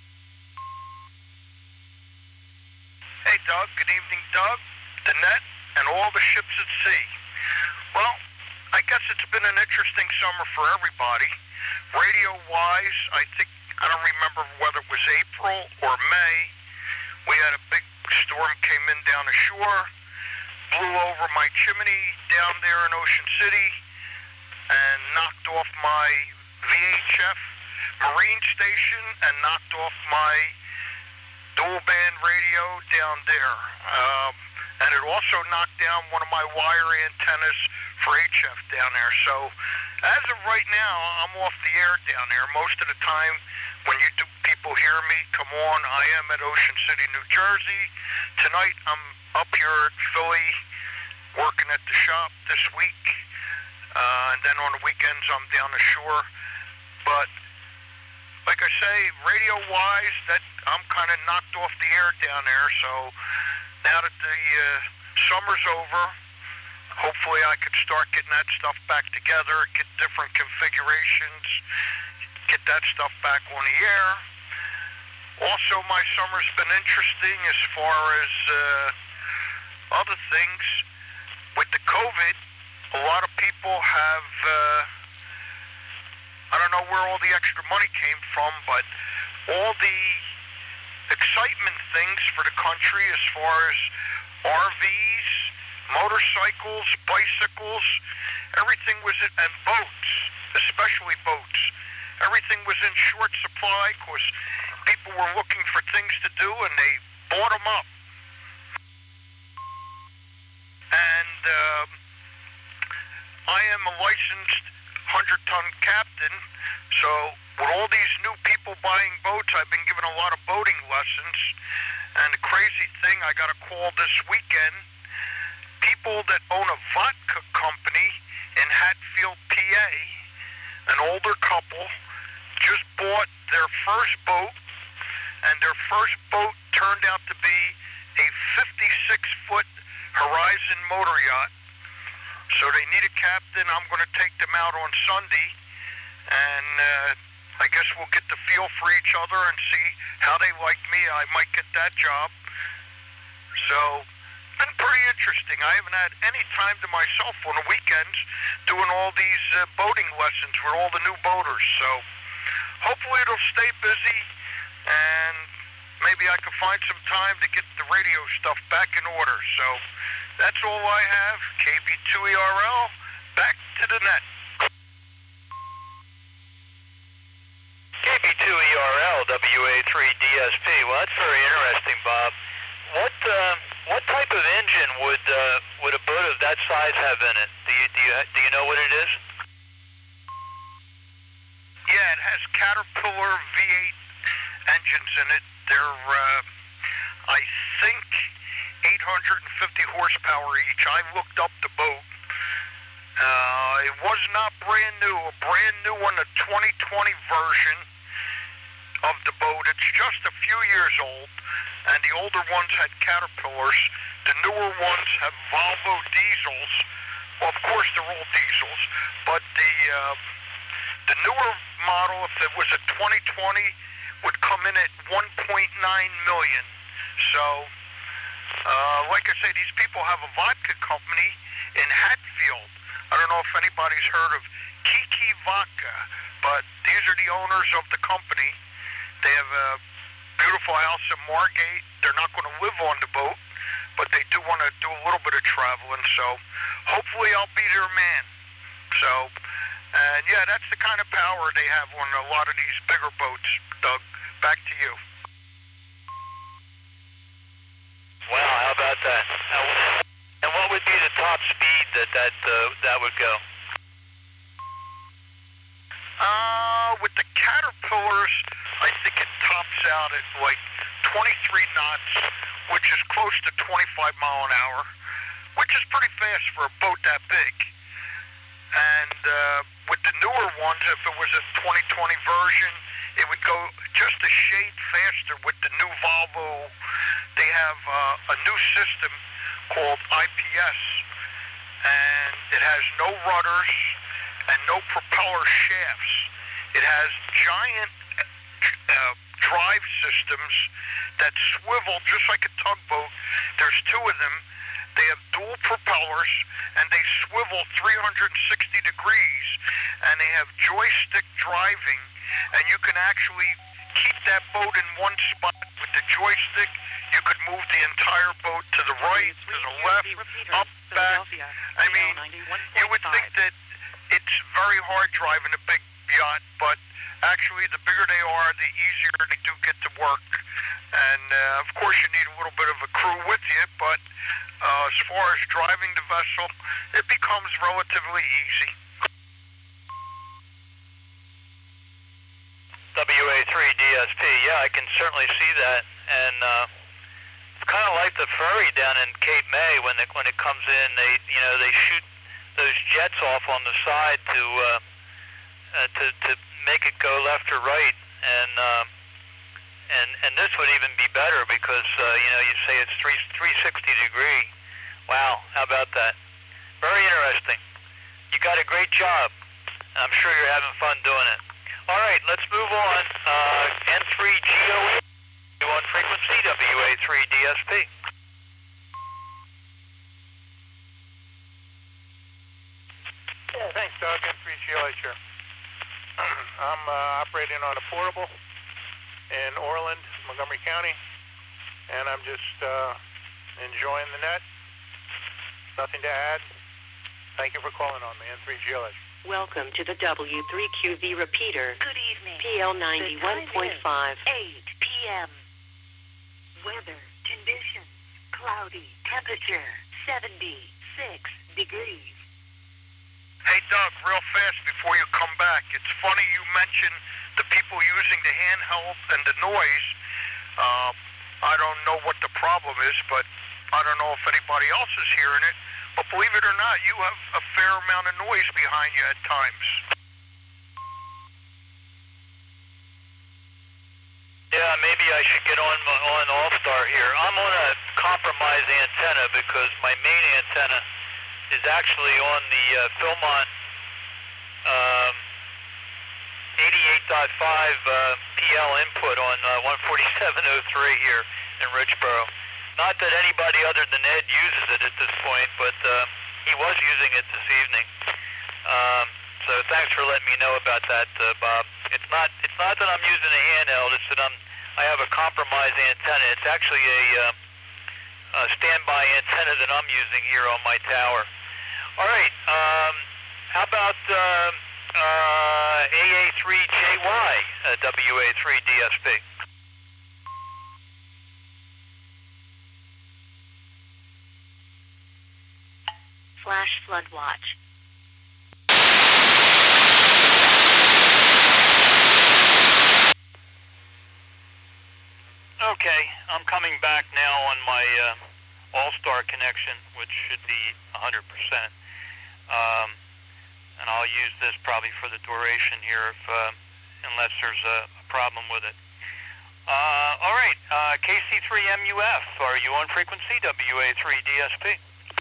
Hey, Doug. Good evening, Doug, the net, and all the ships at sea. Well, I guess it's been an interesting summer for everybody. Radio-wise, I think, I don't remember whether it was April or May, we had a big storm came in down the shore, blew over my chimney down there in Ocean City, and knocked off my V H F marine station, and knocked off my dual-band radio down there. Um, and it also knocked down one of my wire antennas for H F down there. So as of right now, I'm off the air down there. Most of the time when you two people hear me come on, I am at Ocean City, New Jersey. Tonight I'm up here at Philly working at the shop this week. Uh, and then on the weekends I'm down the shore. But like I say, radio-wise, that I'm kind of knocked off the air down there. So now that the uh, summer's over, hopefully I could start getting that stuff back together, get different configurations, get that stuff back on the air. Also, my summer's been interesting as far as uh, other things. With the COVID, a lot of people have, uh, I don't know where all the extra money came from, but all the excitement things for the country as far as R Vs motorcycles, bicycles, everything was in, and boats, especially boats. Everything was in short supply because people were looking for things to do and they bought them up. And uh, I am a licensed hundred-ton captain, so with all these new people buying boats, I've been given a lot of boating lessons. And the crazy thing, I got a call this weekend. People that own a vodka company in Hatfield, P A, an older couple, just bought their first boat, and their first boat turned out to be a fifty-six foot Horizon motor yacht. So they need a captain. I'm going to take them out on Sunday, and uh, I guess we'll get the feel for each other and see how they like me. I might get that job. So it's been pretty interesting. I haven't had any time to myself on the weekends doing all these uh, boating lessons with all the new boaters. So hopefully it'll stay busy, and maybe I can find some time to get the radio stuff back in order. So that's all I have. K B two E R L, back to the net. K B two E R L, W A three D S P. Well, that's very interesting, Bob. What uh, what type of engine would uh, would a boat of that size have in it? Do you do you do you know what it is? Yeah, it has Caterpillar V eight engines in it. They're, uh, I think, eight hundred fifty horsepower each. I looked up the boat. Uh, it was not brand new. A brand new one, the twenty twenty version of the boat. It's just a few years old, and the older ones had Caterpillars. The newer ones have Volvo diesels. Well, of course, they're all diesels, but the uh, the newer model, if it was a twenty twenty, would come in at one point nine million. So, uh, like I say, these people have a vodka company in Hatfield. I don't know if anybody's heard of Kiki Vodka, but these are the owners of the company. They have a beautiful house in Margate. They're not going to live on the boat, but they do want to do a little bit of traveling. So, hopefully, I'll be their man. So. And yeah, that's the kind of power they have on a lot of these bigger boats. Doug, back to you. Wow, how about that? And what would be the top speed that that uh, that would go? Uh, with the Caterpillars, I think it tops out at like twenty-three knots, which is close to twenty-five mile an hour, which is pretty fast for a boat that big. And uh, with the newer ones, if it was a twenty twenty version, it would go just a shade faster with the new Volvo. They have uh, a new system called I P S, and it has no rudders and no propeller shafts. It has giant uh, drive systems that swivel just like a tugboat. There's two of them. They have dual propellers, and they swivel three hundred sixty degrees, and they have joystick driving, and you can actually keep that boat in one spot with the joystick. You could move the entire boat to the right, to the left, up, back. I mean, you would think that it's very hard driving a big yacht, but actually the bigger they are, the easier they do get to work. And uh, of course you need a little bit of a crew with you, but Uh, as far as driving the vessel, it becomes relatively easy. W A three D S P, yeah, I can certainly see that. And uh, it's kind of like the ferry down in Cape May when it, when it comes in, they you know they shoot those jets off on the side to uh, uh, to to make it go left or right. And uh, And and this would even be better because uh, you know you say it's three three sixty degree. Wow, how about that? Very interesting. You got a great job. I'm sure you're having fun doing it. All right, let's move on. Uh, N three G O E on frequency W A three D S P. Yeah, thanks, Doug. N three G O E here. I'm uh, operating on a portable in Orland, Montgomery County, and I'm just uh, enjoying the net. Nothing to add. Thank you for calling on me, N three G L H. Welcome to the W three Q V repeater. Good evening. P L ninety-one point five. eight p.m. Weather, conditions, cloudy, temperature, seventy-six degrees. Hey, Doug, real fast before you come back, it's funny you mentioned the people using the handheld and the noise. Uh, I don't know what the problem is, but I don't know if anybody else is hearing it. But believe it or not, you have a fair amount of noise behind you at times. Yeah, maybe I should get on on All-Star here. I'm on a compromised antenna because my main antenna is actually on the uh, Philmont um, eighty-eight point five uh, P L input on uh, one forty-seven oh three here in Richboro. Not that anybody other than Ed uses it at this point, but uh, he was using it this evening. Um, so thanks for letting me know about that, uh, Bob. It's not it's not that I'm using a handheld. It's that I'm I have a compromised antenna. It's actually a, uh, a standby antenna that I'm using here on my tower. All right. Um, how about uh, uh, A A three J Y uh, W A three D S P? Flash flood watch. Okay, I'm coming back now on my uh, All-Star connection, which should be one hundred percent. Um, and I'll use this probably for the duration here, if, uh, unless there's a, a problem with it. Uh, all right, uh, K C three M U F, are you on frequency? W A three D S P.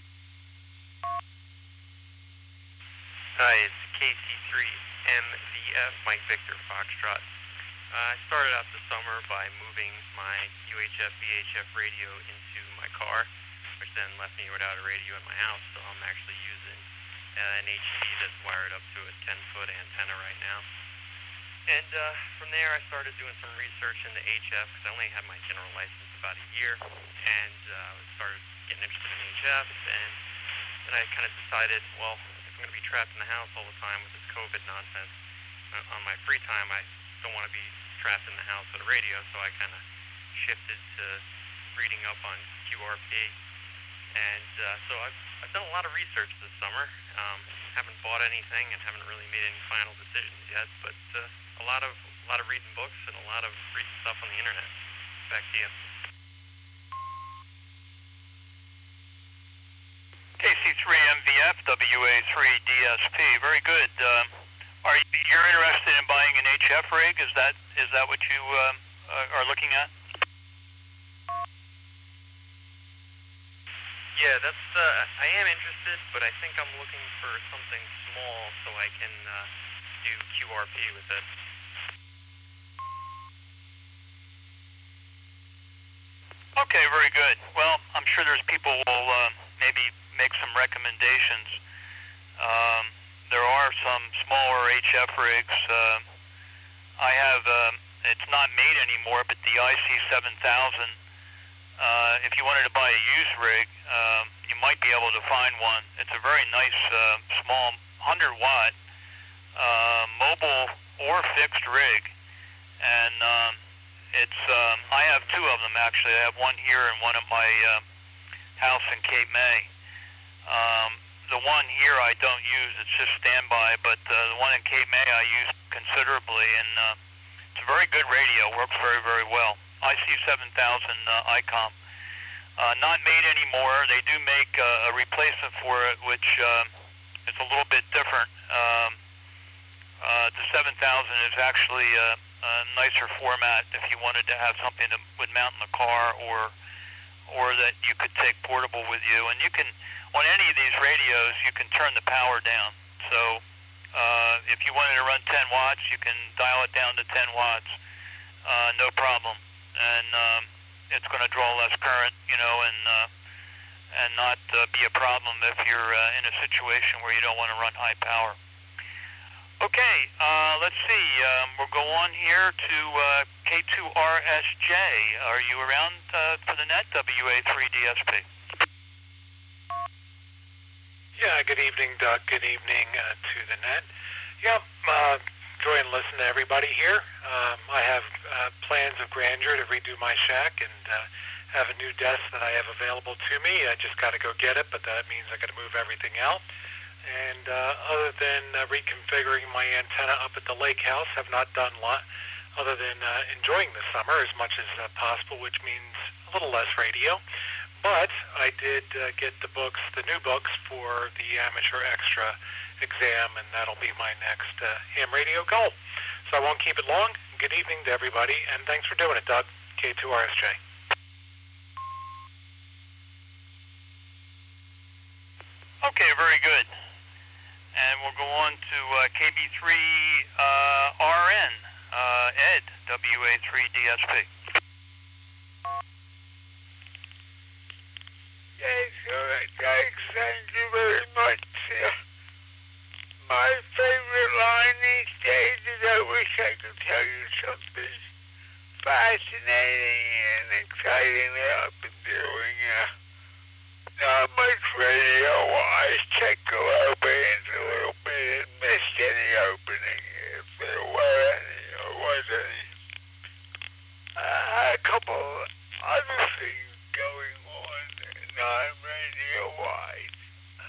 Hi, it's K C three M V F, Mike Victor Foxtrot. Uh, I started out the summer by moving my U H F V H F radio into my car, which then left me without a radio in my house, so I'm actually using uh, an H T that's wired up to a ten-foot antenna right now. And uh, from there, I started doing some research into H F, because I only had my general license about a year, and uh, started getting interested in H F, and then I kind of decided, well, if I'm going to be trapped in the house all the time with this COVID nonsense, uh, on my free time, I don't want to be trapped in the house with a radio, so I kind of shifted to reading up on Q R P. And uh, so I've, I've done a lot of research this summer. Um, haven't bought anything and haven't really made any final decisions yet, but uh, a lot of a lot of reading books and a lot of reading stuff on the internet. Back to you. K C three M V F, W A three D S P, very good. Um, are you you're interested in buying an H F rig? Is that is that what you um, uh, are looking at? Yeah, that's. Uh, I am interested, but I think I'm looking for something small so I can uh, do Q R P with it. Okay, very good. Well, I'm sure there's people who will uh, maybe make some recommendations. Um, there are some smaller H F rigs. Uh, I have. Uh, it's not made anymore, but the I C seven thousand. Uh, if you wanted to buy a used rig, um, you might be able to find one. It's a very nice, uh, small, one hundred watt, uh, mobile or fixed rig. And um, it's, um, I have two of them actually. I have one here and one at my uh, house in Cape May. Um, the one here I don't use, it's just standby, but uh, the one in Cape May I use considerably, and uh, it's a very good radio, works very, very well. I C seven thousand uh, I COM. Uh, not made anymore. They do make uh, a replacement for it, which uh, is a little bit different. Um, uh, the seven thousand is actually a, a nicer format if you wanted to have something that would mount in the car, or or that you could take portable with you. And you can, on any of these radios, you can turn the power down. So uh, if you wanted to run ten watts, you can dial it down to ten watts. Uh, no problem. And um, it's going to draw less current, you know, and uh, and not uh, be a problem if you're uh, in a situation where you don't want to run high power. Okay, uh, let's see. Um, we'll go on here to uh, K two R S J. Are you around uh, for the net? W A three D S P. Yeah, good evening, Doug. Good evening uh, to the net. Yep, uh, enjoy and listen to everybody here. Um, I have uh, plans of grandeur to redo my shack and uh, have a new desk that I have available to me. I just got to go get it, but that means I got to move everything out. And uh, other than uh, reconfiguring my antenna up at the lake house, have not done a lot other than uh, enjoying the summer as much as uh, possible, which means a little less radio. But I did uh, get the books, the new books for the Amateur Extra exam, and that'll be my next uh, ham radio goal. So I won't keep it long. Good evening to everybody, and thanks for doing it, Doug. K two R S J. Okay, very good. And we'll go on to uh, K B three uh, R N, uh, Ed, W A three D S P. Yes, all right, thanks. Thank you very much. Uh, my favorite line these days is I wish I could tell you something fascinating and exciting that I've been doing. Uh, not much radio-wise. Check the low bands a little bit and missed any opening if there were any or was any. I had a couple other things going on non-radio-wise.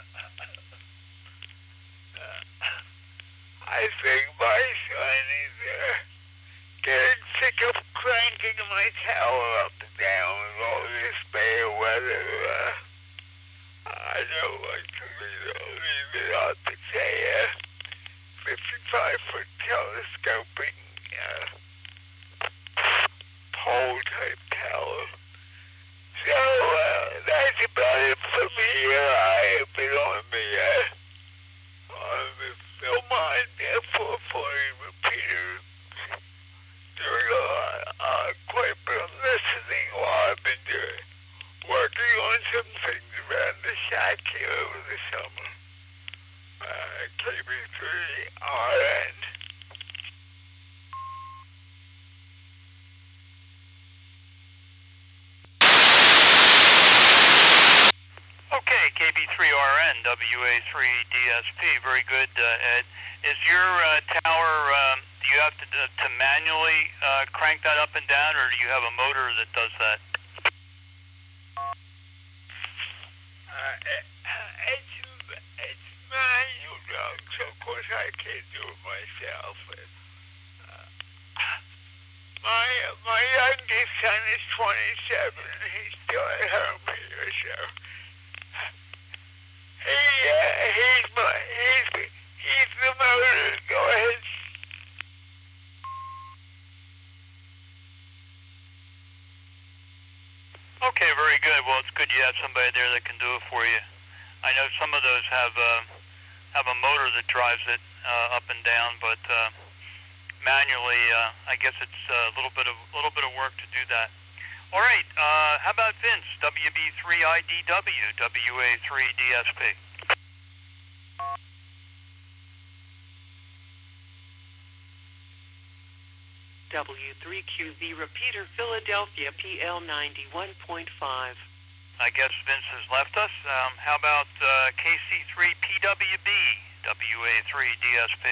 uh, I think my son is uh, getting sick of cranking my tower up and down with all this bad weather. Uh, I don't like to leave it out to say uh, fifty-five foot telescoping uh, pole-type tower. So, uh, that's about it for me. Uh, I have been on the, uh, on the Philmont uh, four forty repeater doing a lot, uh, quite a bit of listening while I've been doing, working on some things around the shack here over the summer. Uh, K B three R N. Okay, K B three R N, W A three D S P. Very good, uh, Ed. Is your uh, tower, um, do you have to, to manually uh, crank that up and down, or do you have a motor that does that? Uh, it's, it's manual, dog, so of course I can't do it myself. Uh, my, my youngest son is twenty-seven, and he's still at home here, so he, uh, he's my, he's, he's the motor. Go ahead. Okay, very good. Well, it's good you have somebody there that can do it for you. I know some of those have uh, have a motor that drives it uh, up and down, but uh, manually, uh, I guess it's a little bit of little bit of work to do that. All right. Uh, how about Vince? W B three I D W, W A three D S P. W three Q V repeater, Philadelphia, P L ninety-one point five. I guess Vince has left us. Um, how about uh, K C three P W B, W A three D S P?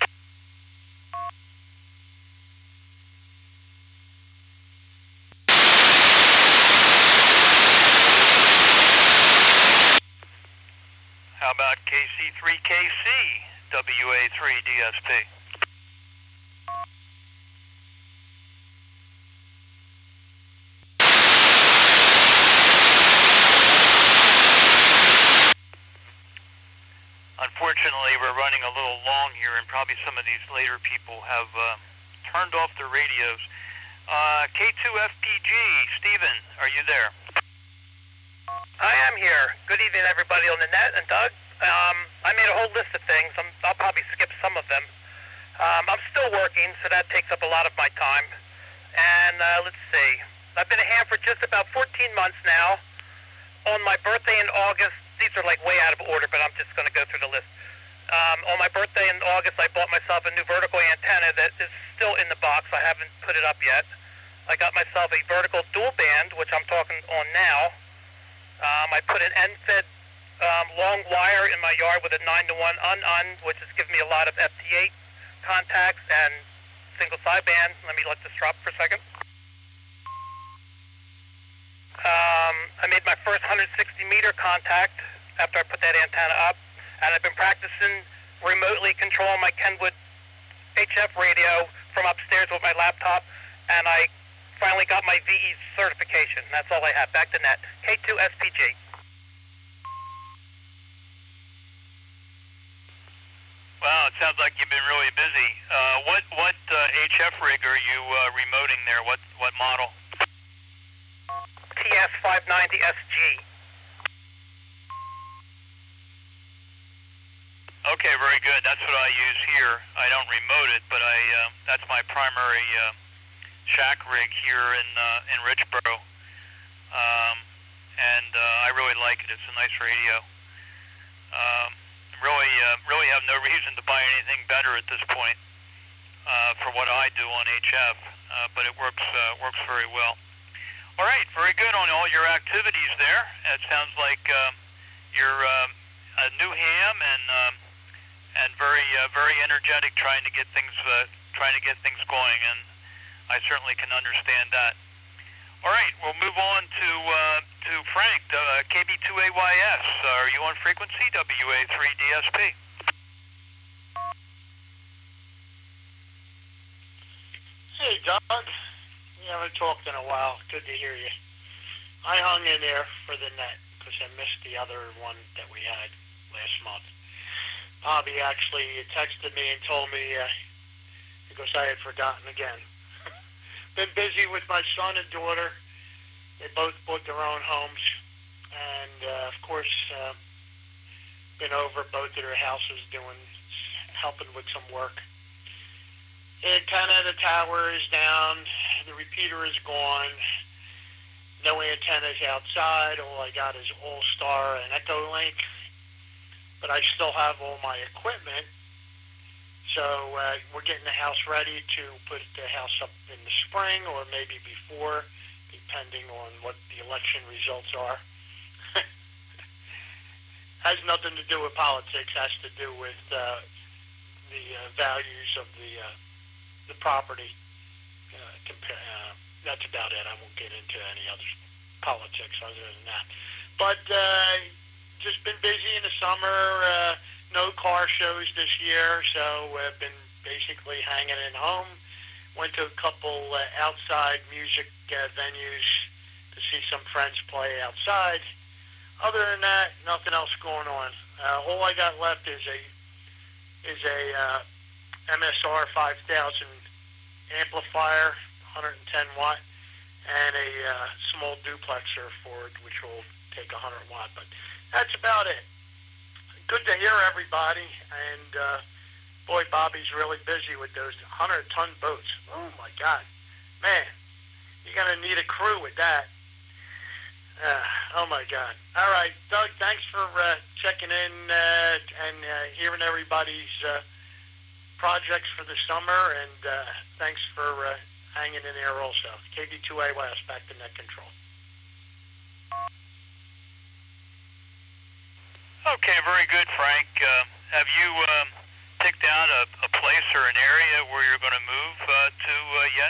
How about K C three K C, W A three D S P? Unfortunately, we're running a little long here, and probably some of these later people have uh, turned off their radios. Uh, K two F P G, Stephen, are you there? I am here. Good evening, everybody on the net, and Doug. Um, I made a whole list of things. I'm, I'll probably skip some of them. Um, I'm still working, so that takes up a lot of my time. And uh, let's see. I've been a ham for just about fourteen months now. On my birthday in August, these are like way out of order, but I'm just going to go through the list. Um, on my birthday in August, I bought myself a new vertical antenna that is still in the box. I haven't put it up yet. I got myself a vertical dual band, which I'm talking on now. Um, I put an N F E D um, long wire in my yard with a nine to one un-un, which has given me a lot of F T eight contacts and single sideband. Let me let this drop for a second. Um, I made my first one hundred sixty meter contact after I put that antenna up, and I've been practicing remotely controlling my Kenwood H F radio from upstairs with my laptop, and I finally got my V E certification. That's all I have. Back to net. K two S P G. Wow, it sounds like you've been really busy. Uh, what what uh, H F rig are you uh, remoting there? What what model? T S five ninety S G. Okay, very good. That's what I use here. I don't remote it, but I uh, that's my primary uh, shack rig here in uh, in Richboro, um, and uh, I really like it. It's a nice radio. Um, really, uh, really have no reason to buy anything better at this point uh, for what I do on H F, uh, but it works uh, works very well. All right, very good on all your activities there. It sounds like uh, you're um, a new ham and. Um, and very, uh, very energetic, trying to get things, uh, trying to get things going, and I certainly can understand that. All right, we'll move on to uh, to Frank, uh, K B two A Y S. Uh, are you on frequency W A three D S P? Hey, Doug. We haven't talked in a while. Good to hear you. I hung in there for the net because I missed the other one that we had last month. Bobby actually texted me and told me uh, because I had forgotten again. Been busy with my son and daughter. They both bought their own homes. And, uh, of course, uh, been over both of their houses doing, helping with some work. The antenna of the tower is down. The repeater is gone. No antennas outside. All I got is All-Star and Echolink. But I still have all my equipment, so uh, we're getting the house ready to put the house up in the spring or maybe before, depending on what the election results are. Has nothing to do with politics, has to do with uh, the uh, values of the uh, the property. Uh, compare, uh, that's about it. I won't get into any other politics other than that. But uh, just been busy in the summer, uh, no car shows this year, so I've been basically hanging at home. Went to a couple uh, outside music uh, venues to see some friends play outside. Other than that, nothing else going on. Uh, all I got left is a is a uh, M S R five thousand amplifier, one hundred ten watt, and a uh, small duplexer for it, which will take one hundred watt, but that's about it. Good to hear everybody, and uh, boy, Bobby's really busy with those one hundred ton boats. Oh my God, man, you're gonna need a crew with that. Uh, oh my God. All right, Doug, thanks for uh, checking in uh, and uh, hearing everybody's uh, projects for the summer, and uh, thanks for uh, hanging in there also. K B two A Y S, back to net control. Okay, very good, Frank. Uh, have you um, picked out a, a place or an area where you're going to move uh, to uh, yet?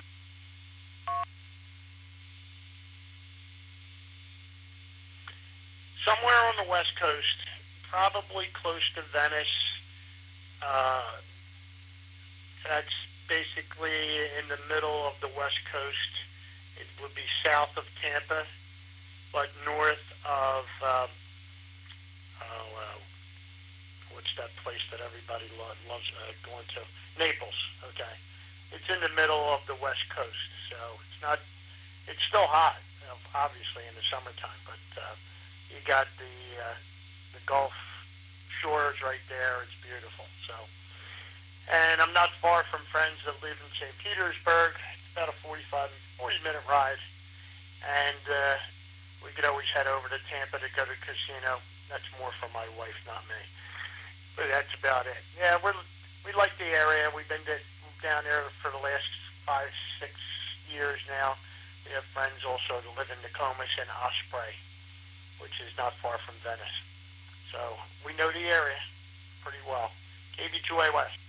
Somewhere on the West Coast, probably close to Venice. Uh, that's basically in the middle of the West Coast. It would be south of Tampa, but north of... Um, Oh, uh, what's that place that everybody lo- loves uh, going to? Naples, okay. It's in the middle of the West Coast, so it's not, it's still hot, you know, obviously in the summertime, but uh, you got the uh, the Gulf shores right there. It's beautiful, so. And I'm not far from friends that live in Saint Petersburg. It's about a forty-five, forty minute ride, and uh, we could always head over to Tampa to go to the casino. That's more for my wife, not me. But that's about it. Yeah, we're, we like the area. We've been to, down there for the last five, six years now. We have friends also that live in Nokomis and Osprey, which is not far from Venice. So we know the area pretty well. K V two A West.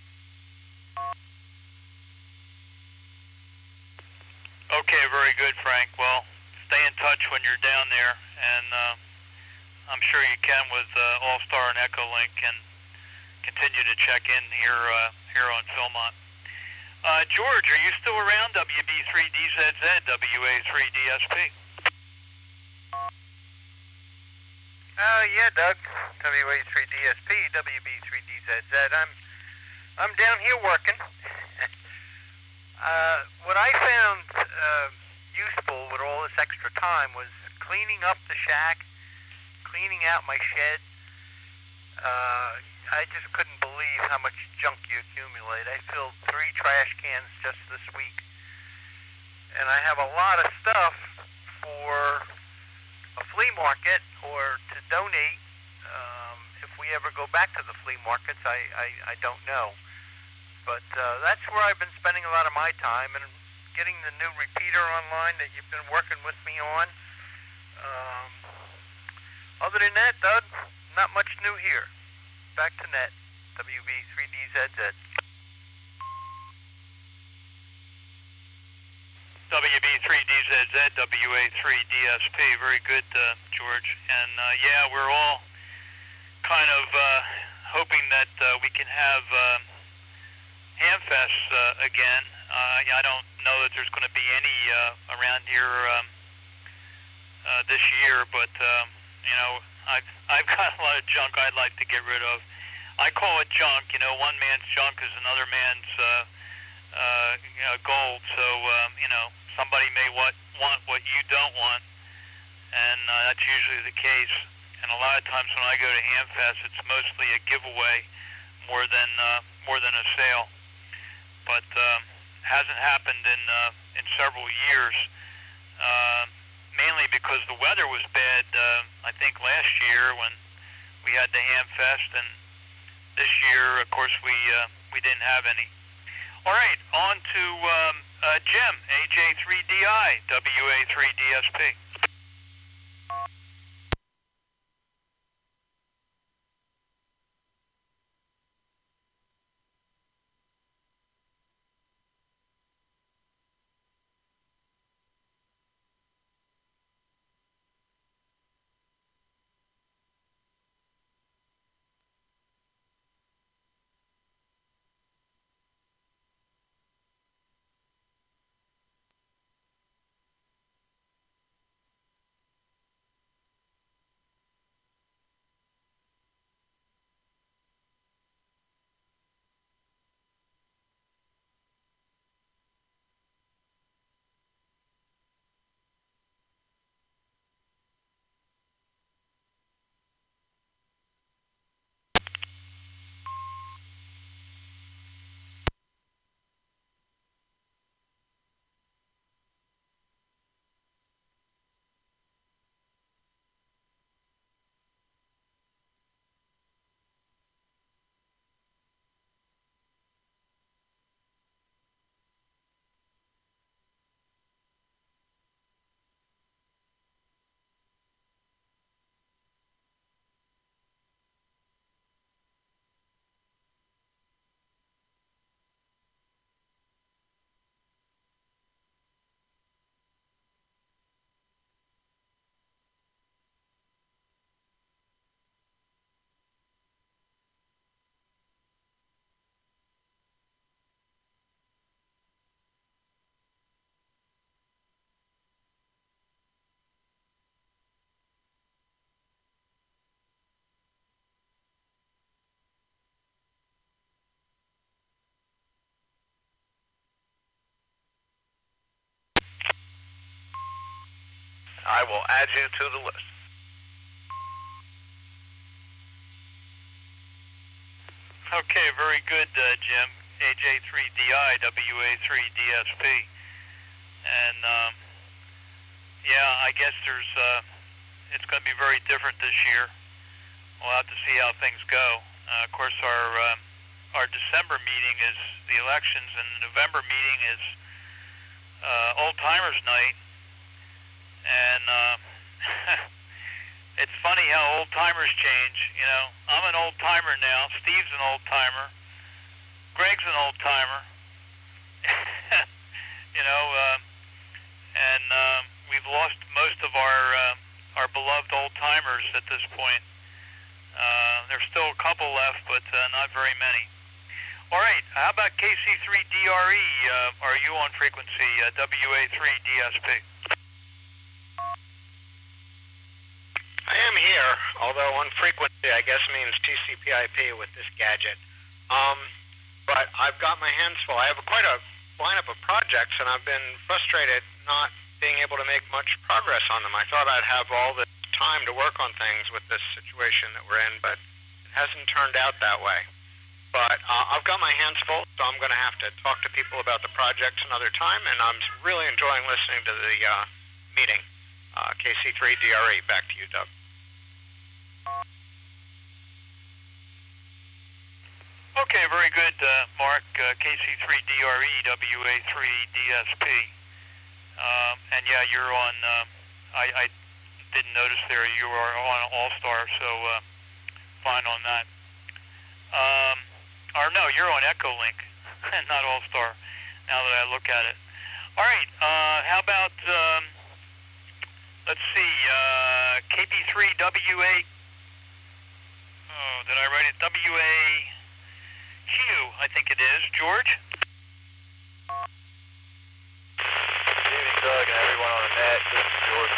Okay, very good, Frank. Well, stay in touch when you're down there, and uh, I'm sure you can with uh, All-Star and Echolink, and continue to check in here uh, here on Philmont. Uh, George, are you still around? W B three D Z Z, W A three D S P. Uh, yeah, Doug. W A three D S P, W B three D Z Z. I'm, I'm down here working. uh, what I found uh, useful with all this extra time was cleaning up the shack, cleaning out my shed. Uh, I just couldn't believe how much junk you accumulate. I filled three trash cans just this week. And I have a lot of stuff for a flea market or to donate. Um, if we ever go back to the flea markets, I, I, I don't know. But uh, that's where I've been spending a lot of my time, and getting the new repeater online that you've been working with me on. Um, other than that, Doug, not much new here. Back to net, W B three D Z Z. W B three D Z Z, W A three D S P. Very good, uh, George. And uh, yeah, we're all kind of uh, hoping that uh, we can have uh, Hamfest uh, again. Uh, I don't know that there's going to be any uh, around here um, uh, this year, but um, you know, I've I've got a lot of junk I'd like to get rid of. I call it junk. You know, one man's junk is another man's uh, uh, you know, gold. So um, you know, somebody may what, want what you don't want, and uh, that's usually the case. And a lot of times when I go to Hamfest, it's mostly a giveaway more than uh, more than a sale. But um, hasn't happened in uh, in several years. Uh, mainly because the weather was bad, uh, I think, last year when we had the Hamfest, and this year, of course, we uh, we didn't have any. All right, on to um, uh, Jim, A J three D I, W A three D S P. I will add you to the list. Okay, very good, uh, Jim. A J three D I, W A three D S P. And, um, yeah, I guess there's, uh, it's going to be very different this year. We'll have to see how things go. Uh, of course, our, uh, our December meeting is the elections, and the November meeting is uh, Old Timers Night. And uh, it's funny how old timers change. You know, I'm an old timer now. Steve's an old timer. Greg's an old timer. you know, uh, and uh, we've lost most of our uh, our beloved old timers at this point. Uh, there's still a couple left, but uh, not very many. All right, how about K C three D R E? Uh, are you on frequency uh, W A three D S P? I am here, although on frequency I guess means T C P I P with this gadget. Um, but I've got my hands full. I have a, quite a lineup of projects, and I've been frustrated not being able to make much progress on them. I thought I'd have all the time to work on things with this situation that we're in, but it hasn't turned out that way. But uh, I've got my hands full, so I'm going to have to talk to people about the projects another time, and I'm really enjoying listening to the uh, meeting. Uh, K C three D R E, back to you, Doug. Okay, very good, uh, Mark. Uh, K C three D R E, W A three D S P. Um, and yeah, you're on, uh, I, I didn't notice there, you are on All-Star, so uh, fine on that. Um, or no, you're on Echolink, not All-Star, now that I look at it. All right, uh, how about, um, let's see, uh, K B three W A, oh, did I write it? W A Q, I think it is. George? Good evening, Doug, and everyone on the net. This is George.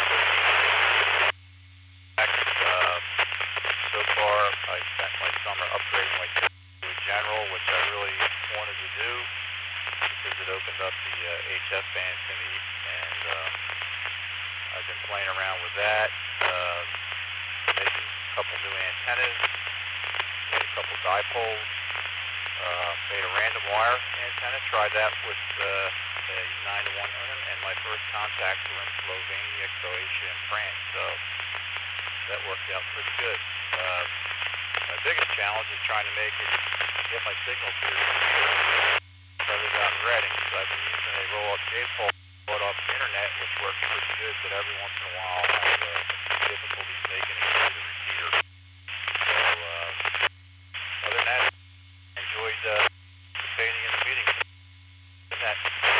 Uh, so far, I spent my summer upgrading my to a General, which I really wanted to do because it opened up the uh, H F band to me, and uh, I've been playing around with that, uh, making a couple new antennas, made a couple dipoles, uh, made a random wire antenna, tried that with uh, a nine to one Unum, and my first contacts were in Slovenia, Croatia, and France, so that worked out pretty good. Uh, my biggest challenge is trying to make it, get my signal through the computer rather than Reading, because I've been using a roll-up J-pole bought off the internet, which works pretty good, but every once in a while I have uh, difficulties making it through the repeater. So, uh, other than that, I enjoyed uh, participating in the meeting. The net.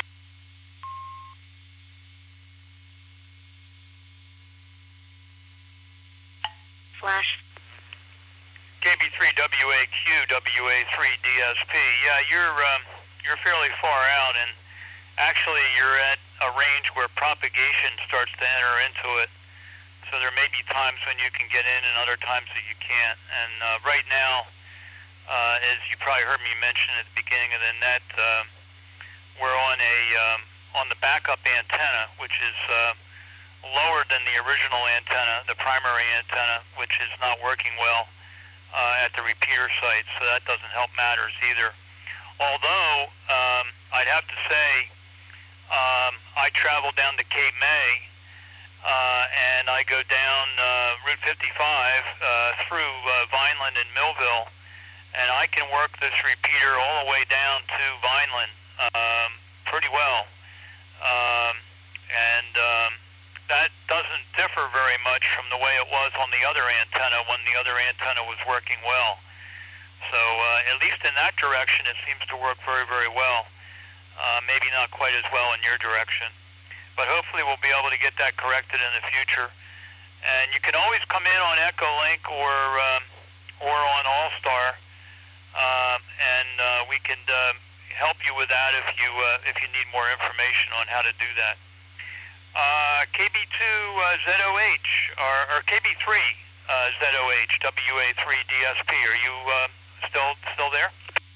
Flash. K B three W A Q, W A three D S P. Yeah, you're um, you're fairly far out, and actually you're at a range where propagation starts to enter into it. So there may be times when you can get in and other times that you can't. And uh, right now, uh, as you probably heard me mention at the beginning of the net, uh, we're on a um, on the backup antenna, which is uh, lower than the original antenna, the primary antenna, which is not working well uh, at the repeater site. So that doesn't help matters either. Although um, I'd have to say, um, I travel down to Cape May, uh, and I go down uh, Route fifty-five uh, through uh, Vineland and Millville, and I can work this repeater all the way down to Vineland um, pretty well. Um, and um, that doesn't differ very much from the way it was on the other antenna when the other antenna was working well. So uh, at least in that direction, it seems to work very, very well. Uh, maybe not quite as well in your direction. But hopefully we'll be able to get that corrected in the future. And you can always come in on Echolink or um, or on All-Star, um, and uh, we can uh, help you with that if you uh, if you need more information on how to do that. Uh, K B two uh, Z O H or, or K B three uh, Z O H W A three D S P. Are you uh, still still there?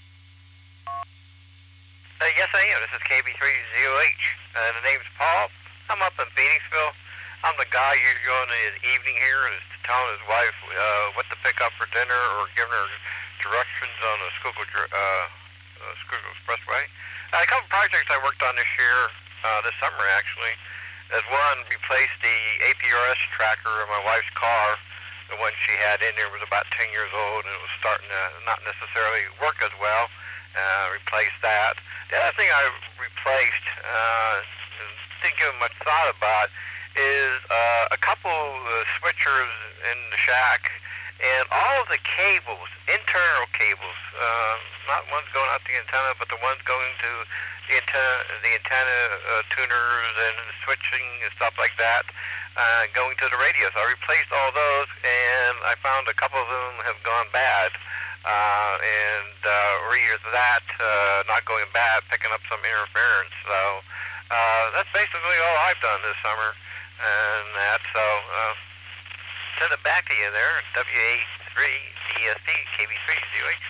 Uh, yes, I am. This is K B three Z O H. Uh, the name's Paul. I'm up in Phoenixville. I'm the guy usually on the evening here and is telling his wife uh, what to pick up for dinner or giving her directions on the Schuylkill, uh, uh, Schuylkill Expressway. Uh, a couple projects I worked on this year, uh, this summer actually, is one, replaced the A P R S tracker in my wife's car. The one she had in there was about ten years old and it was starting to not necessarily work as well. Uh, replaced that. The other thing I replaced, uh, didn't give much thought about, is uh, a couple couple uh, switchers in the shack, and all of the cables, internal cables, uh, not ones going out the antenna, but the ones going to the antenna, the antenna uh, tuners and switching and stuff like that, uh, going to the radios. I replaced all those, and I found a couple of them have gone bad. Uh, and uh, or either that, uh, not going bad, picking up some interference. So uh, that's basically all I've done this summer. And that, so uh, send it back to you there, W A three D S P, K B three Z H.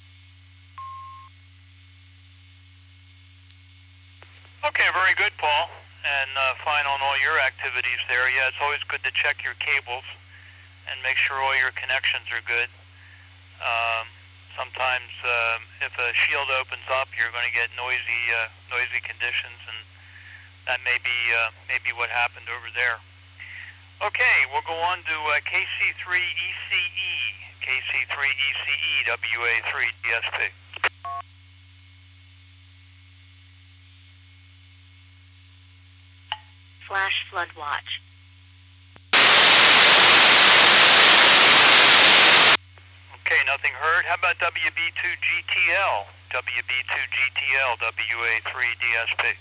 Okay, very good, Paul. And uh, fine on all your activities there. Yeah, it's always good to check your cables and make sure all your connections are good. Um, sometimes uh, if a shield opens up, you're going to get noisy, uh, noisy conditions, and that may be uh, maybe what happened over there. Okay, we'll go on to uh, K C three E C E, K C three E C E, W A three D S P. Flash flood watch. Okay, nothing heard. How about W B two G T L? W B two G T L, W A three D S P.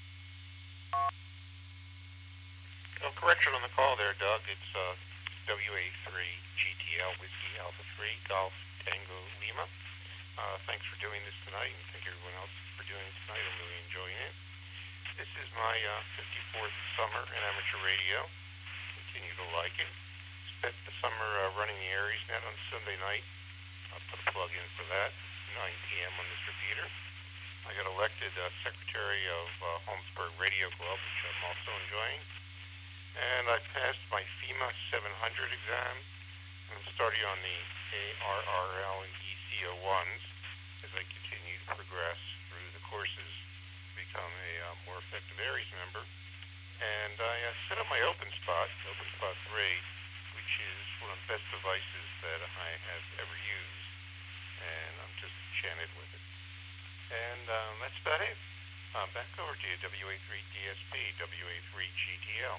Oh, correction on the call there, Doug. It's uh, W A three G T L, Whiskey Alpha three, Golf Tango Lima. Uh, thanks for doing this tonight, and thank everyone else for doing it tonight. I'm really enjoying it. This is my uh, fifty-fourth summer in amateur radio. Continue to like it. Spent the summer uh, running the Aries Net on Sunday night. I'll put a plug in for that, nine p.m. on this repeater. I got elected uh, Secretary of uh, Holmesburg Radio Club, which I'm also enjoying. And I passed my FEMA seven hundred exam. And I'm starting on the A R R L and E C O ones as I continue to progress through the courses to become a uh, more effective Aries member. And I uh, set up my Open Spot, Open Spot three, which is one of the best devices that I have ever used. And I'm just enchanted with it. And um, that's about it. Uh, back over to you, W A three D S P, W A three G T L.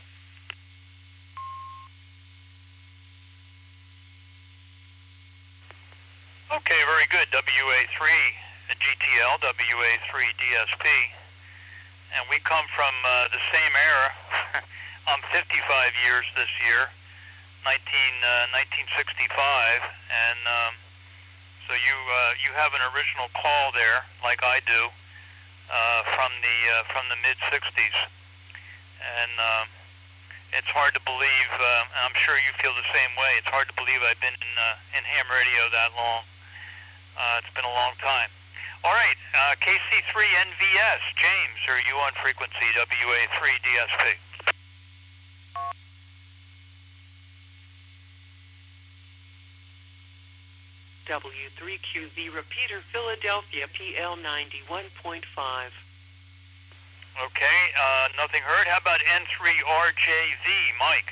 Okay, very good. W A three G T L, W A three D S P. And we come from uh, the same era. I'm fifty-five years this year, nineteen, uh, nineteen sixty-five, and um, so you uh, you have an original call there, like I do, uh, from the uh, from the mid sixties, and uh, it's hard to believe. Uh, and I'm sure you feel the same way. It's hard to believe I've been in uh, in ham radio that long. Uh, it's been a long time. All right, uh, K C three N V S, James, are you on frequency W A three D S P? W three Q V repeater, Philadelphia, P L ninety-one point five. Okay, uh, nothing heard. How about N three R J V, Mike?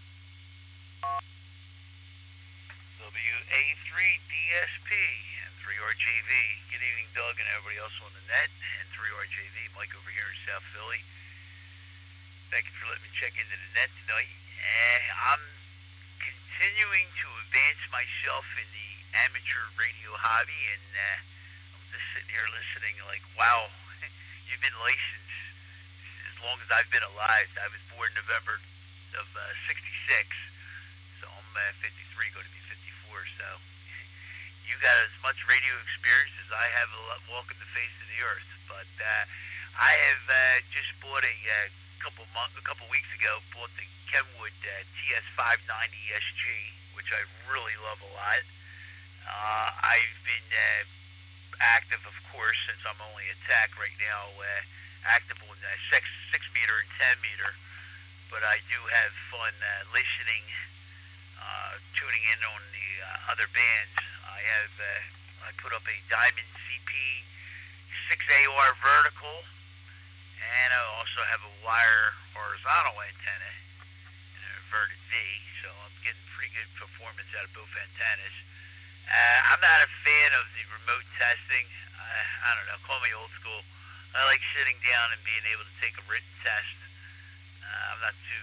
W A three D S P, N three R J V. Good evening, Doug, and everybody else on the net. N three R J V, Mike over here in South Philly. Thank you for letting me check into the net tonight. Uh, I'm continuing to advance myself in the amateur radio hobby, and uh, I'm just sitting here listening like, wow, you've been licensed as long as I've been alive. I was born November of uh, sixty-six, so I'm uh, fifty-three, going to be fifty-four, so you got as much radio experience as I have walking the face of the earth. But uh, I have uh, just bought a uh, couple months, a couple weeks ago, bought the Kenwood uh, T S five ninety S G, which I really love a lot. Uh, I've been uh, active, of course, since I'm only a tech right now, uh, active on uh, six, six meter and ten meter, but I do have fun uh, listening, uh, tuning in on the uh, other bands. I have, uh, I put up a Diamond C P six A R vertical, and I also have a wire horizontal antenna and an inverted V, so I'm getting pretty good performance out of both antennas. Uh, I'm not a fan of the remote testing. Uh, I don't know, call me old school. I like sitting down and being able to take a written test. Uh, I'm not too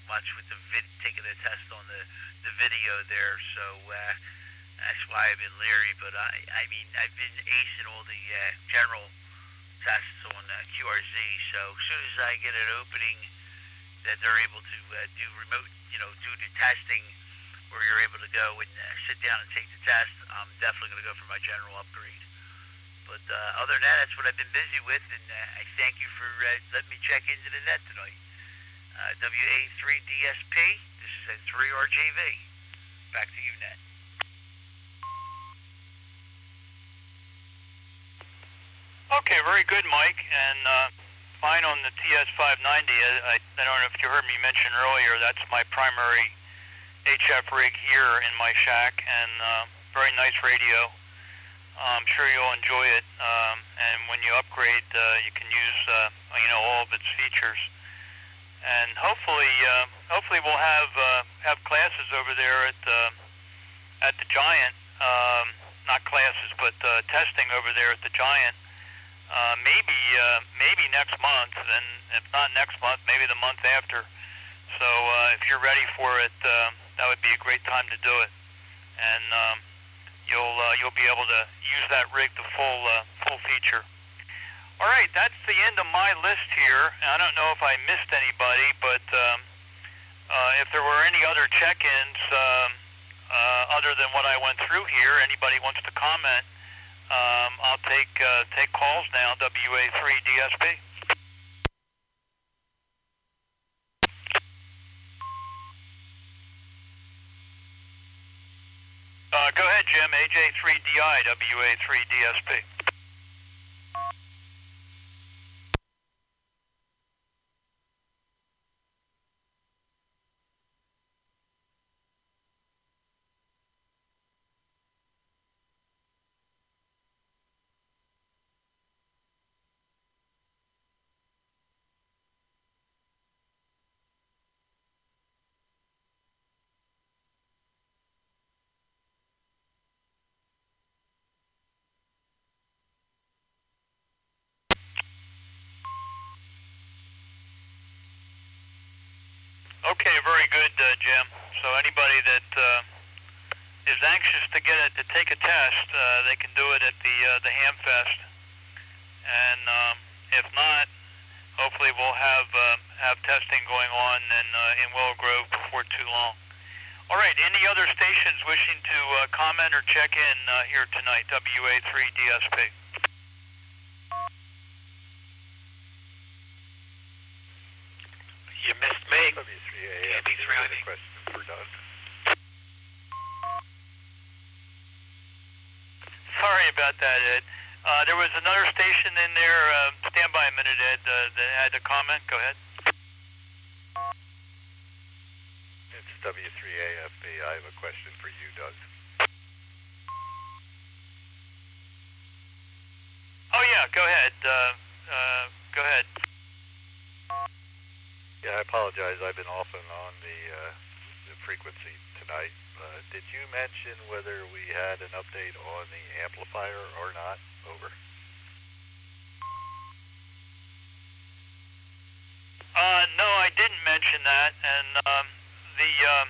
much with the vid, taking the test on the, the video there, so uh, that's why I've been leery. But I, I mean, I've been acing all the uh, general tests on uh, Q R Z, so as soon as I get an opening that they're able to uh, do remote, you know, do the testing where you're able to go and uh, sit down and take the test, I'm definitely going to go for my general upgrade. But uh, other than that, that's what I've been busy with, and uh, I thank you for uh, letting me check into the net tonight. Uh, W A three D S P, this is N three R J V. Back to you, Net. Okay, very good, Mike, and uh, fine on the T S five ninety. I, I don't know if you heard me mention earlier, that's my primary H F rig here in my shack, and uh, very nice radio. I'm sure you'll enjoy it, um, and when you upgrade, uh, you can use uh, you know all of its features. And hopefully, uh, hopefully we'll have uh, have classes over there at the at the Giant. Um, not classes, but uh, testing over there at the Giant. Uh, maybe uh, maybe next month, and if not next month, maybe the month after. So uh, if you're ready for it, uh, that would be a great time to do it. And um, you'll uh, you'll be able to use that rig to full uh, full feature. All right, that's the end of my list here. I don't know if I missed anybody, but um, uh, if there were any other check-ins um, uh, other than what I went through here, anybody wants to comment, um, I'll take uh, take calls now. W A three D S P. Uh, go ahead, Jim. A J three D I, W A three D S P. Okay, very good, uh, Jim. So anybody that uh, is anxious to get it to take a test, uh, they can do it at the uh, the Hamfest. And um, if not, hopefully we'll have uh, have testing going on in uh, in Willow Grove before too long. All right. Any other stations wishing to uh, comment or check in uh, here tonight? W A three D S P. You missed me. W three A F P, a question for Doug. Sorry about that, Ed. Uh, there was another station in there. Uh, stand by a minute, Ed, uh, that had a comment. Go ahead. It's W three A F B. I have a question for you, Doug. Oh, yeah, go ahead. Uh, uh, go ahead. Yeah, I apologize. I've been off and on the, uh, the frequency tonight. Uh, did you mention whether we had an update on the amplifier or not? Over. Uh, no, I didn't mention that. And um, the um,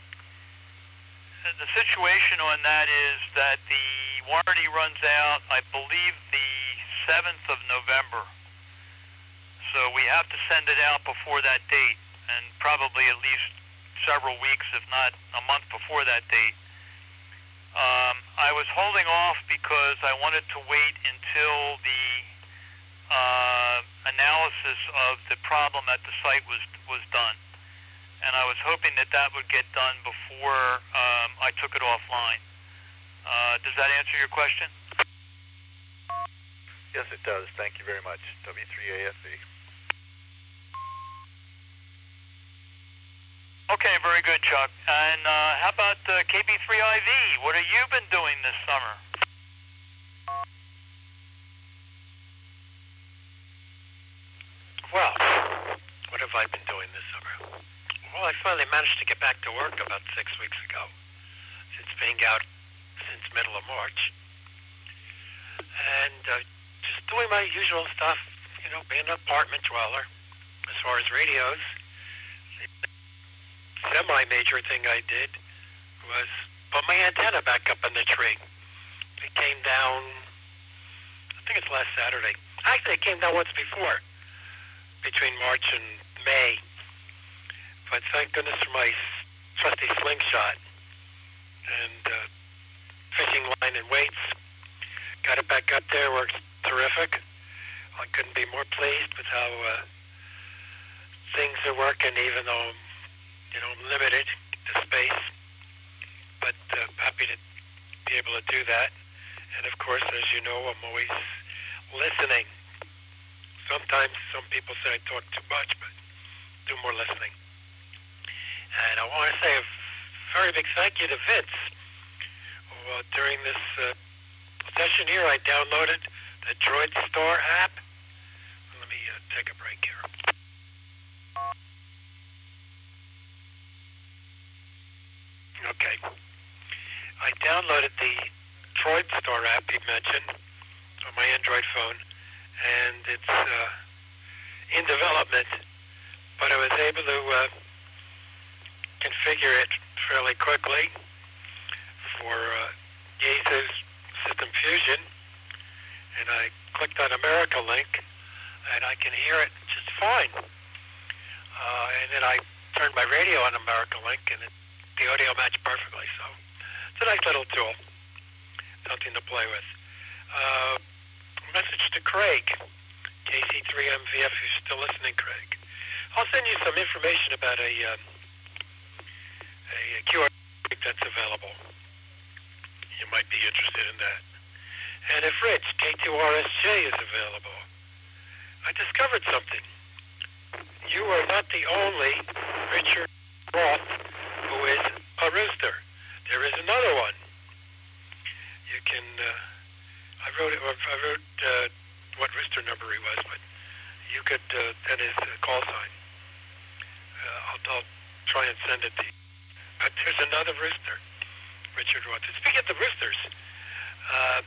the situation on that is that the warranty runs out, I believe, the seventh of November. So we have to send it out before that date, and probably at least several weeks, if not a month before that date. Um, I was holding off because I wanted to wait until the uh, analysis of the problem at the site was was done, and I was hoping that that would get done before um, I took it offline. Uh, does that answer your question? Yes, it does. Thank you very much. W three A F B. Okay, very good, Chuck. And uh, how about uh, K B three I V? What have you been doing this summer? Well, what have I been doing this summer? Well, I finally managed to get back to work about six weeks ago. Since being out since middle of March. And uh, just doing my usual stuff, you know, being an apartment dweller. As far as radios, semi-major thing I did was put my antenna back up in the tree. It came down, I think it's last Saturday. Actually, it came down once before, between March and May. But thank goodness for my trusty slingshot and uh, fishing line and weights. Got it back up there, works terrific. I couldn't be more pleased with how uh, things are working, even though, you know, I'm limited to space. But uh, happy to be able to do that. And of course, as you know, I'm always listening. Sometimes some people say I talk too much, but do more listening. And I want to say a very big thank you to Vince. Well, during this uh, session here, I downloaded the Droid Store app. Let me uh, take a break here. Okay. I downloaded the Droid Store app he mentioned on my Android phone, and it's uh, in development, but I was able to uh, configure it fairly quickly for uh, Yaesu's System Fusion, and I clicked on America Link, and I can hear it just fine. Uh, and then I turned my radio on America Link, and it, the audio matched perfectly. So it's a nice little tool, something to play with. Uh, message to Craig, K C three M V F, who's still listening, Craig. I'll send you some information about a, um, a Q R code that's available. You might be interested in that. And if Rich, K two R S J, is available, I discovered something. You are not the only Richard Roth who is a rooster. There is another one. You can, uh, I wrote it, I wrote uh, what rooster number he was, but you could, uh, that is the call sign. Uh, I'll, I'll try and send it to you. But there's another rooster, Richard Roth. Speaking of the roosters, uh,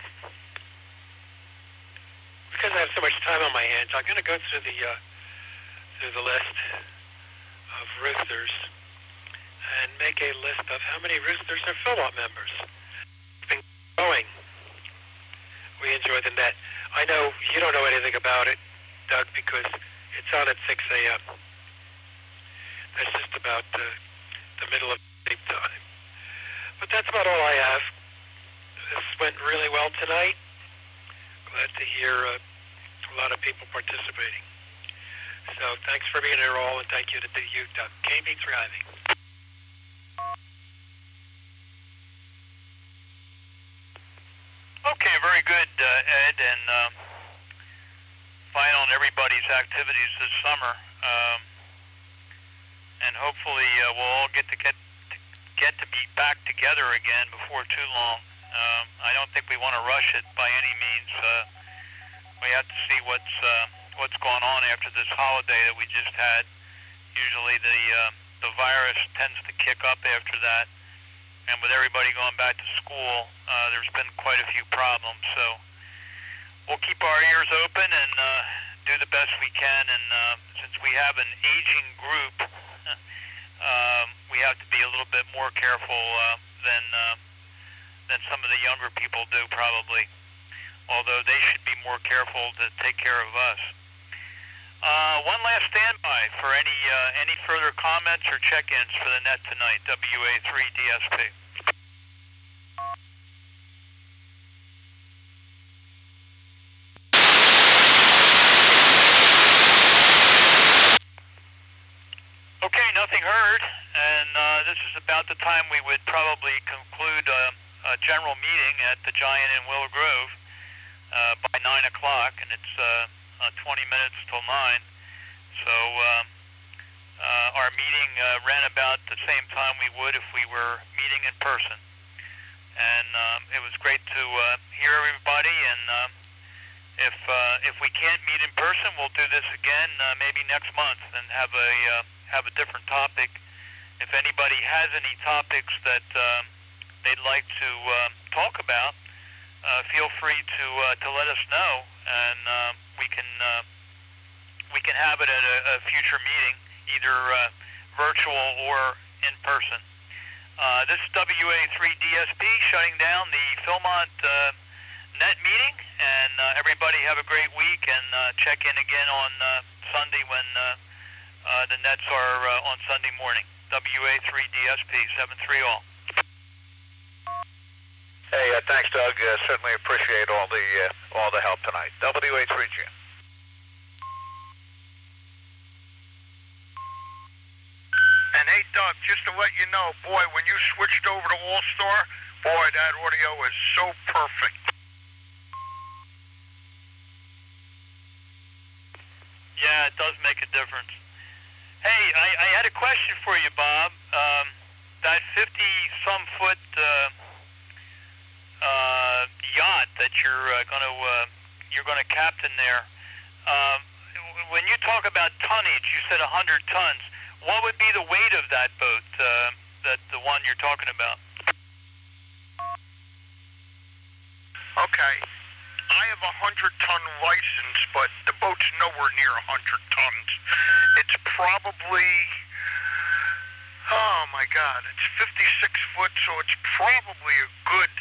because I have so much time on my hands, I'm going to go through the uh, through the list of roosters and make a list of how many roosters are Philmont members. It's been growing. We enjoy the net. I know you don't know anything about it, Doug, because it's on at six a.m. That's just about uh, the middle of sleep time. But that's about all I have. This went really well tonight. Glad to hear uh, a lot of people participating. So thanks for being here all, and thank you to you, Doug. K B Thriving. Okay, very good, uh, Ed, and uh, fine on everybody's activities this summer. Um, and hopefully uh, we'll all get to get to get to be back together again before too long. Um, I don't think we want to rush it by any means. Uh, we have to see what's uh, what's going on after this holiday that we just had. Usually the uh, the virus tends to kick up after that, and with everybody going back to school, uh, there's been quite a few problems. So we'll keep our ears open and uh, do the best we can. And uh, since we have an aging group, um, we have to be a little bit more careful uh, than uh, than some of the younger people do, probably. Although they should be more careful to take care of us. Uh, one last standby for any uh, any further comments or check-ins for the net tonight. W A three D S P. Okay, nothing heard, and uh, this is about the time we would probably conclude uh, a general meeting at the Giant in Willow Grove uh, by nine o'clock, and it's uh, uh, twenty minutes till nine. So uh, uh, our meeting uh, ran about the same time we would if we were meeting in person, and um, it was great to uh, hear everybody. And uh, if uh, if we can't meet in person, we'll do this again uh, maybe next month and have a uh, have a different topic. If anybody has any topics that uh, they'd like to uh, talk about, uh, feel free to uh, to let us know, and uh, we can uh, we can have it at a, a future meeting, either uh, virtual or in person. Uh, this is W A three D S P shutting down the Philmont uh, Net meeting, and uh, everybody have a great week, and uh, check in again on uh, Sunday when uh, uh, the Nets are uh, on Sunday morning. W A three D S P, seven three all. Hey, uh, thanks, Doug. Uh, certainly appreciate all the uh, all the help tonight. W A three G M. And hey, Doug, just to let you know, boy, when you switched over to All-Star, boy, that audio is so perfect. Yeah, it does make a difference. Hey, I, I had a question for you, Bob. Um, that fifty-some foot uh, uh, yacht that you're uh, going to uh, you're going to captain there. Um, when you talk about tonnage, you said one hundred tons. What would be the weight of that boat? Uh, that the one you're talking about? Okay. I have a hundred ton license, but the boat's nowhere near a hundred tons. It's probably, oh my God, it's fifty-six foot, so it's probably a good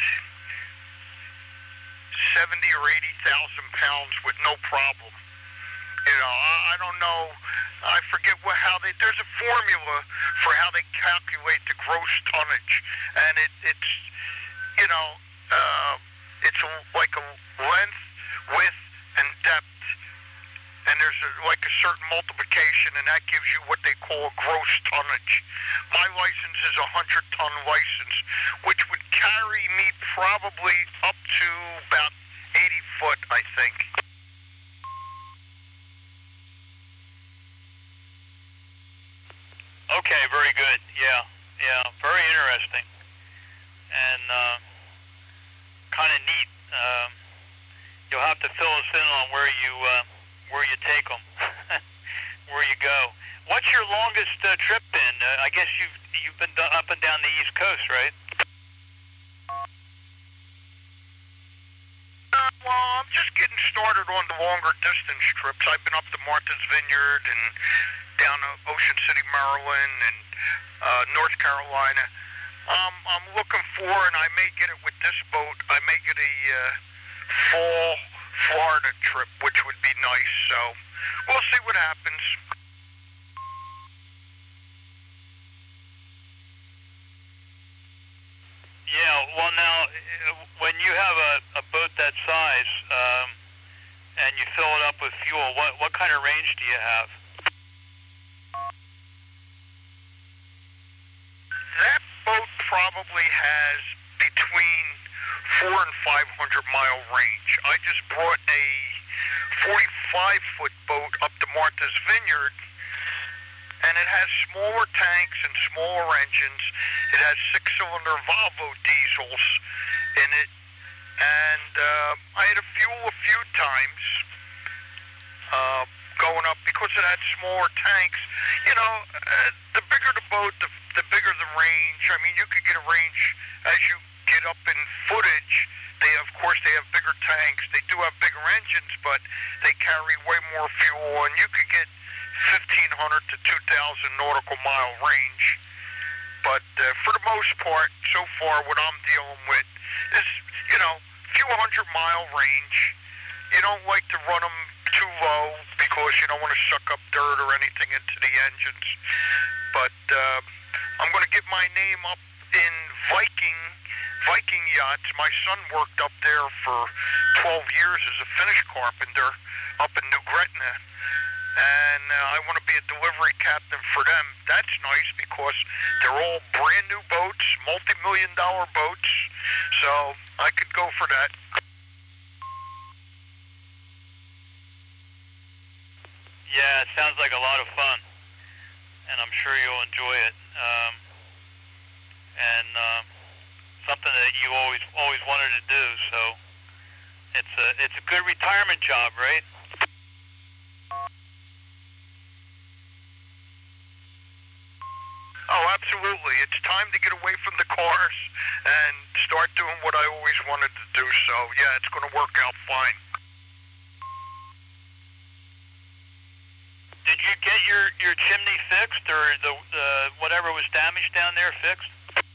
seventy or eighty thousand pounds with no problem. You know, I, I don't know. I forget what how they. There's a formula for how they calculate the gross tonnage, and it, it's, you know, uh, it's a, like a length, width, and depth, and there's a, like a certain multiplication, and that gives you what they call a gross tonnage. My license is a hundred ton license, which would carry me probably up to about eighty foot, I think. Okay, very good. Yeah, yeah, very interesting, and uh, kind of neat. Um, you'll have to fill us in on where you uh, where you take them, where you go. What's your longest uh, trip been? Uh, I guess you've you've been do- up and down the East Coast, right? Uh, well, I'm just getting started on the longer distance trips. I've been up to Martha's Vineyard and down to Ocean City, Maryland, and uh, North Carolina. Um, I'm looking for, and I may get it with this boat, I may get a uh, fall Florida trip, which would be nice. So we'll see what happens. Yeah, well now, when you have a, a boat that size um, and you fill it up with fuel, what, what kind of range do you have? That boat probably has between four and five hundred mile range. I just brought a forty-five foot boat up to Martha's Vineyard, and it has smaller tanks and smaller engines. It has six-cylinder Volvo diesels in it, and uh, I had to fuel a few times uh, going up because it had smaller tanks. You know, uh, the bigger the boat, the, the bigger the range. I mean, you could get a range as you get up in footage. They, of course, they have bigger tanks. They do have bigger engines, but they carry way more fuel, and you could get fifteen hundred to two thousand nautical mile range. But uh, for the most part, so far, what I'm dealing with is, you know, a few hundred mile range. You don't like to run them too low because you don't want to suck up dirt or anything into the engines. But uh, I'm going to get my name up in Viking Viking yachts. My son worked up there for twelve years as a Finnish carpenter up in New Gretna. And uh, I want to be a delivery captain for them. That's nice because they're all brand new boats, multi-million dollar boats. So I could go for that. Yeah, it sounds like a lot of fun, and I'm sure you'll enjoy it. Um, and uh, something that you always always wanted to do. So it's a it's a good retirement job, right? Oh, absolutely. It's time to get away from the cars and start doing what I always wanted to do. So, yeah, it's going to work out fine. Do Did you get your, your chimney fixed, or the uh, whatever was damaged down there fixed?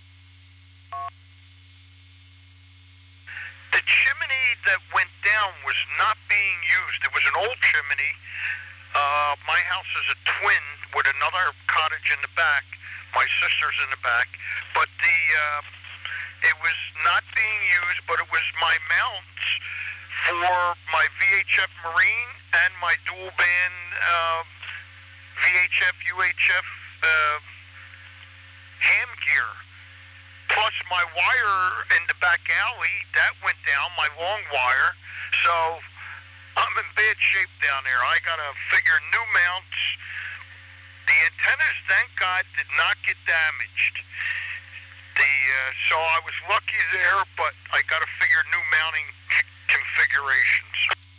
The chimney that went down was not being used. It was an old chimney. Uh, my house is a twin with another cottage in the back. My sister's in the back. But the uh, it was not being used, but it was my mounts for my V H F Marine and my dual band uh, V H F U H F uh, ham gear. Plus my wire in the back alley, that went down, my long wire. So I'm in bad shape down there. I got to figure new mounts. The antennas, thank God, did not get damaged. The uh, so I was lucky there, but I got to figure new mounting c- configurations.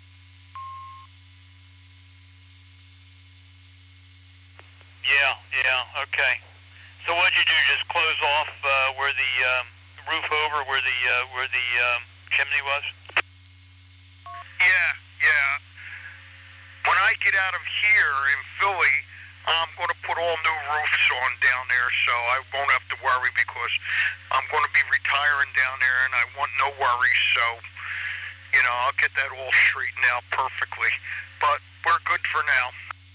Yeah, yeah, okay. So what'd you do? Just close off uh, where the um, roof over, where the uh, where the um, chimney was? Yeah, yeah. When I get out of here in Philly, I'm going to put all new roofs on down there, so I won't have to worry because I'm going to be retiring down there, and I want no worries. So, you know, I'll get that all straightened out perfectly. But we're good for now.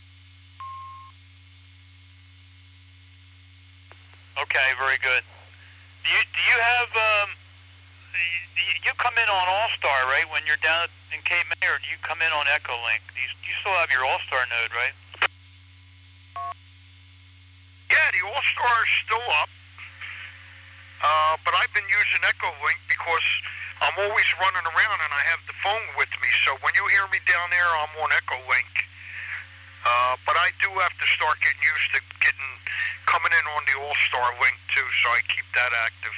Okay, very good. Do you do you have um? You, you come in on All Star, right? When you're down in Cape May, or do you come in on Echolink? Do you, you still have your All Star node, right? Yeah, the All Star is still up. Uh, but I've been using Echolink because I'm always running around and I have the phone with me. So when you hear me down there, I'm on Echolink. Uh, but I do have to start getting used to getting coming in on the All-Star link too, so I keep that active.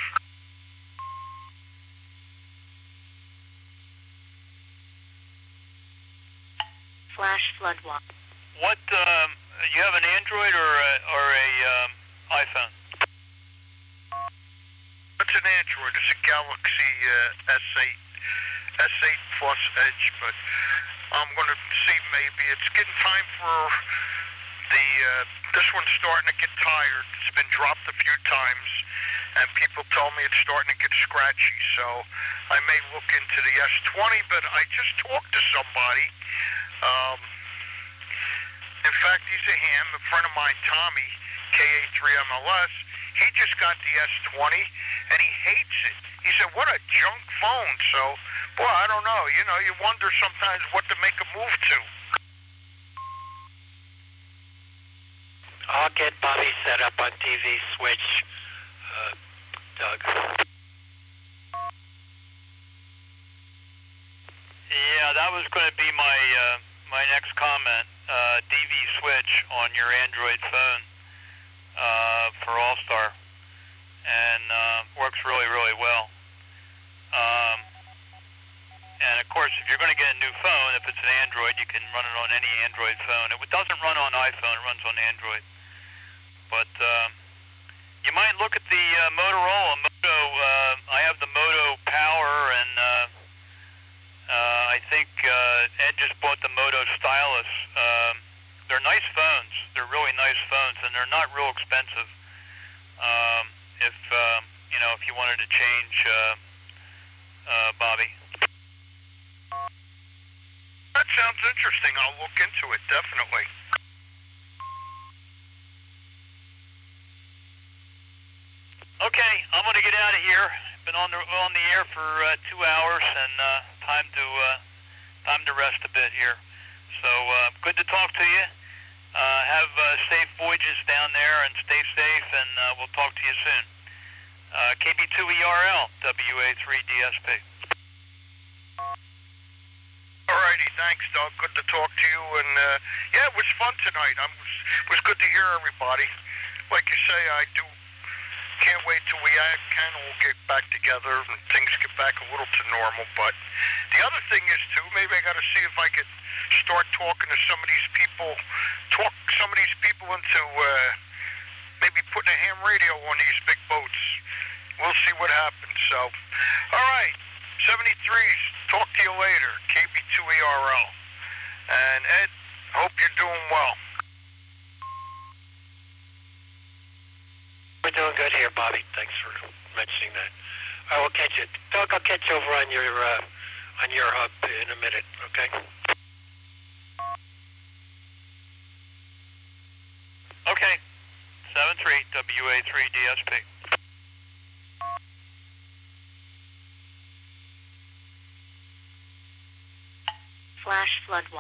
Flash flood walk. What, um, you have an Android or a, or a um, iPhone? It's an Android. It's a Galaxy uh, S eight, S eight Plus Edge, but I'm going to see maybe it's getting time for the, uh, this one's starting to get tired. It's been dropped a few times, and people tell me it's starting to get scratchy, so I may look into the S twenty, but I just talked to somebody. Um, in fact, he's a ham, a friend of mine, Tommy, K A three M L S. He just got the S twenty, and he hates it. He said, what a junk phone. So, boy, I don't know. You know, you wonder sometimes what to make a move to. I'll get Bobby set up on T V switch, uh, Doug. Yeah, that was going to be my uh, my next comment. Uh, D V switch on your Android phone uh, for All-Star, and uh, works really, really well. Um, and of course, if you're going to get a new phone, if it's an Android, you can run it on any Android phone. It doesn't run on iPhone; it runs on Android. But um, you might look at the uh, Motorola Moto. Uh, I have the Moto Power, and uh, uh, I think uh, Ed just bought the Moto Stylus. Um, they're nice phones. They're really nice phones, and they're not real expensive. Um, if um, you know, if you wanted to change, uh, uh, Bobby. That sounds interesting. I'll look into it, definitely. Okay, I'm going to get out of here. Been on the on the air for uh, two hours, and uh, time to uh, time to rest a bit here. So uh, good to talk to you. Uh, have uh, safe voyages down there, and stay safe. And uh, we'll talk to you soon. Uh, K B two E R L W A three D S P. Alrighty, thanks, Doug. Good to talk to you. And uh, yeah, it was fun tonight. I was it was good to hear everybody. Like you say, I do. Can't wait till we can all get back together and things get back a little to normal. But the other thing is, too, maybe I got to see if I could start talking to some of these people, talk some of these people into uh, maybe putting a ham radio on these big boats. We'll see what happens. So, all right, seventy-threes, talk to you later, K B two E R L. And Ed, hope you're doing well. here, Bobby. Thanks for mentioning that. I will catch it. Doug, I'll catch you over on your uh, on your hub in a minute, okay? Okay. seven three W A three D S P. Flash flood watch.